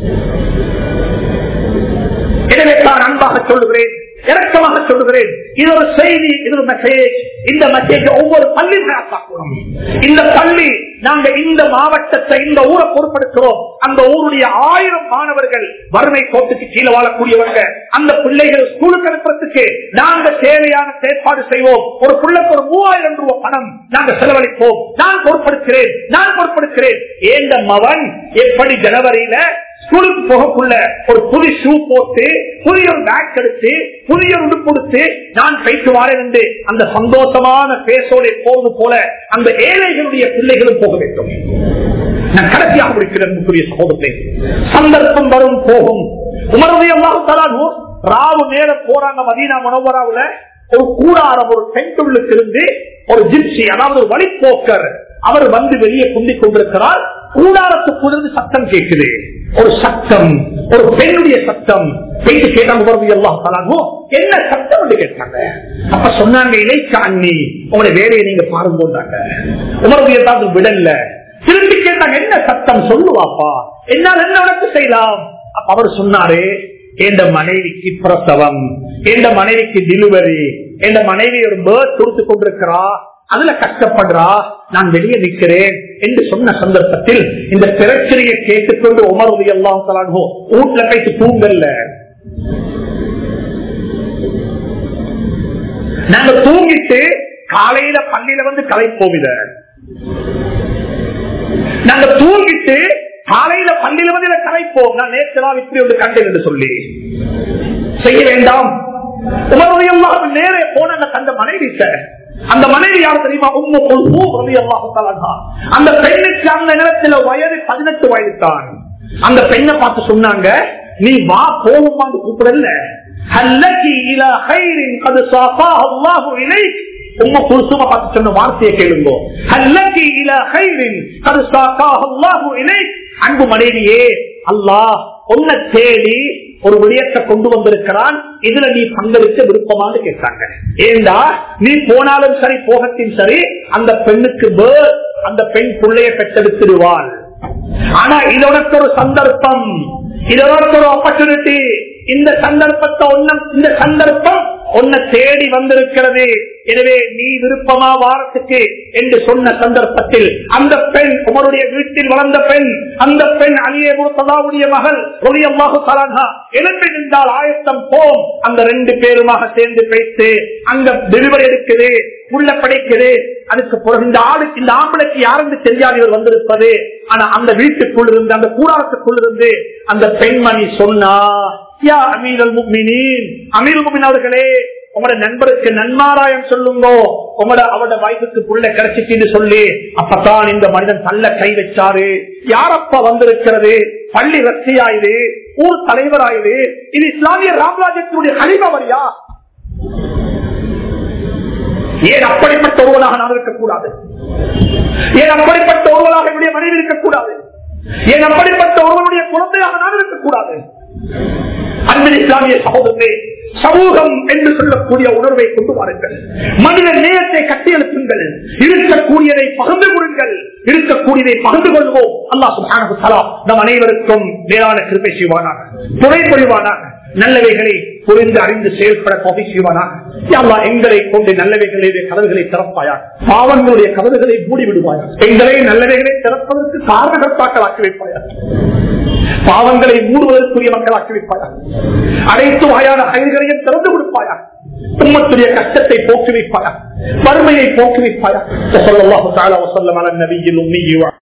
A: எனவே நான் அன்பாக சொல்லுகிறேன், இறக்கமாக சொல்லுகிறேன், இது ஒரு செய்தி, இது ஒரு மெசேஜ். இந்த மெசேஜ் ஒவ்வொரு பள்ளி பார்க்கணும். இந்த பள்ளி நாங்க இந்த மாவட்டத்தை, இந்த ஊரை பொறுப்படுத்துறோம். அந்த ஊருடைய ஆயிரம் மாணவர்கள் வறுமை கோட்டுக்கு கீழே வாழக்கூடியவங்க, அந்த பிள்ளைகள் ஸ்கூலுக்கு அனுப்புறதுக்கு நாங்க தேவையான ஏற்பாடு செய்வோம். ஒரு பிள்ளைக்கு ஒரு மூவாயிரம் ரூபாய் பணம் நாங்க செலவழிப்போம். நான் பொறுப்படுத்துகிறேன், நான் பொறுப்படுத்துகிறேன். ஏந்த மவன் எப்படி ஜனவரியில ஸ்கூலுக்கு போகக்குள்ள ஒரு புது ஷூ போட்டு, புதிய ஒரு பேக் எடுத்து, புதிய உடுப்பு கொடுத்து நான் போயிட்டு வாரேன் என்று அந்த சந்தோஷமான பேசோட போவது போல அந்த ஏழைகளுடைய பிள்ளைகளும் போக வேண்டும். நான் கடைசியாக முடிக்கிறேன் சகோதரத்தை. சந்தர்ப்பம் வரும் போகும். உமருடைய ராவு நேர போறாங்க மதீனா முனவராவுல. ஒரு கூடாரம், ஒரு பெண்களுக்கு இருந்து ஒரு ஜிப்சி, அதாவது ஒரு வழிபோக்கர், அவர் வந்து வெளியே குந்திக் கொண்டிருக்கிறார். கூடாரத்துக்குள்ள சத்தம் கேட்குது. ஒரு சத்தம், ஒரு பெண்ணுடைய சத்தம். பேச்சு கேட்டாங்க எல்லாம் என்ன சத்தம் கேட்டாங்க. அப்ப சொன்னாங்க, இணைக்க அண்ணி உங்களுடைய வேலையை நீங்க பாருங்க. உமருடைய விடல. திரும்பி கேட்டாங்க, என்ன சத்தம் சொல்லுவாப்பா, என்னால் என்ன உனக்கு செய்யலாம்? அப்ப அவர் சொன்னாரு, எந்த மனைவிக்கு பிரசவம், எந்த மனைவிக்கு டெலிவரி, எந்த மனைவி ஒரு பேர்த் கொடுத்து கொண்டிருக்கிறா, அதுல கஷ்டப்படுறா, நான் வெளியே நிற்கிறேன் என்று சொன்ன சந்தர்ப்பத்தில் இந்த பிரச்சனையை கேட்டுக்கொண்டு உமர் ரலியல்லாஹு தஆலா அன்ஹு வீட்டுல போயிட்டு தூங்கல. நாங்க தூங்கிட்டு காலையில பள்ளியில வந்து கலைப்போம். இத நாங்க தூங்கிட்டு காலையில பள்ளியில வந்து கலைப்போம். நான் நேற்று நான் இப்படி ஒன்று கண்டேன் என்று சொல்லி செய்ய வேண்டாம். உமர் ரலியல்லாஹு அன்ஹு நேரே போன அந்த மனைவி, அந்த மனைவி யார் தெரியுமா? உம்மு குல்சூம் ரலியல்லாஹு தஆலா அன்ஹா. அந்த பெண்ணுக்கு அந்த நேரத்தில் வயது பதினெட்டு வயது தான். அந்த பெண்ணை பார்த்து சொன்னாங்க, நீ வா போகுமான்னு கூப்பிடல, ஹல்லகி இலா கைரின் கத் ஸாஃபாஹு அல்லாஹு இலைக். உம்மு குல்சூம் பார்த்து சொன்ன வார்த்தையை கேளுங்க, ஹல்லகி இலா கைரின் கத் ஸாஃபாஹு அல்லாஹு இலைக். அன்பு மனைவியே, அல்லாஹ் உன்னை தேடி ஒரு விடயத்தை கொண்டு வந்திருக்கிறான், இதுல நீ பங்களிக்க விருப்பமானு கேட்டாங்க. ஏண்டா நீ போனாலும் சரி போகத்தின் சரி அந்த பெண்ணுக்கு பேர், அந்த பெண் பிள்ளைய பெற்றெடுத்துடுவாள். ஆனா இது உனக்கு ஒரு சந்தர்ப்பம், இது உனக்கு ஒரு ஆப்பர்ச்சுனிட்டி. இந்த சந்தர்ப்பத்தை ஒன்னும் இந்த சந்தர்ப்பம் உன்னை தேடி வந்திருக்கிறது. எனவே நீ விருப்பமா வாரத்துக்கு என்று சொன்ன சந்தர்ப்பத்தில் அந்த பெண் உமருடைய வீட்டில் வளர்ந்த பெண், அந்த பெண் அலியே முர்தலாவுடைய மகள் ரலியல்லாஹு தஆலா அன்ஹா எழுந்து நின்றால் ஆயத்தம் போம். அந்த ரெண்டு பேருமாக சேர்ந்து பேசி அங்க டெலிவரி எடுக்குது, உள்ள படைக்குது. அதுக்கு பிறகு இந்த ஆளுக்கு இந்த ஆம்பளைக்கு யாருக்கு தெரியாது இவர் வந்திருப்பது. ஆனா அந்த வீட்டுக்குள் இருந்து, அந்த கூடாரத்துக்குள் இருந்து அந்த பெண்மணி சொன்னா, யா அமீருல் முஃமினீன், அமீருல் முஃமினீன் அவர்களே, உங்களோட நண்பருக்கு நன்மாராயம் சொல்லுங்க, உங்களோட அவட வாய்ப்புக்கு புள்ள கிடைச்சிட்டு சொல்லி. அப்பதான் இந்த மனிதன் தள்ள கை வச்சாரு. யாரப்பா வந்திருக்கிறது? பள்ளி ரத்தியாயுது, ஊர் தலைவராயுது, இது இஸ்லாமிய ராமராஜத்தினுடைய கலிபவரியா? ஏன் அப்படிப்பட்ட ஒருவனாக நான் இருக்கக்கூடாது? ஏன் அப்படிப்பட்ட ஒருவனாக என்னுடைய மனைவி இருக்கக்கூடாது? ஏன் அப்படிப்பட்ட ஒருவனுடைய குழந்தையாக நான் இருக்கக்கூடாது? அன்பின் இஸ்லாமிய சகோதரர்களே, சமூகம் என்று சொல்லக்கூடிய உணர்வை கொண்டு வாருங்கள். மனித நேயத்தை கட்டியெழுப்புங்கள். இருக்கக்கூடியதை பகிர்ந்து கொள்ளுங்கள். இருக்கக்கூடியதை பகிர்ந்து கொள்வோம். அல்லாஹ் சுப்ஹானஹு வ தஆலா நம் அனைவருக்கும் மேலான கிருபை செய்வானாக, துணை புரிவானாக, நல்லவைகளை புரிந்து அறிந்து செயல்பட தௌஃபீக் செய்வானாக. யா அல்லாஹ், எங்களை கொண்டு நல்லவைகளுடைய கதவுகளை திறப்பாயா, பாவங்களுடைய கதவுகளை மூடி விடுவாயா, எங்களை நல்லவைகளை திறப்பதற்கு காரணகர்த்தாக்கள் ஆக்கி வைப்பாயா, பாவங்களை மூடுவதற்குரிய மக்களாக்கி வைப்பாயா, அனைத்து வகையான கைகளையும் திறந்து கொடுப்பாயா, உம்மத்துடைய கஷ்டத்தை போக்கி வைப்பாயா, வறுமையை போக்கி வைப்பாயா. ஸல்லல்லாஹு தஆலா வஸல்லம் அலா நபியில் உம்மி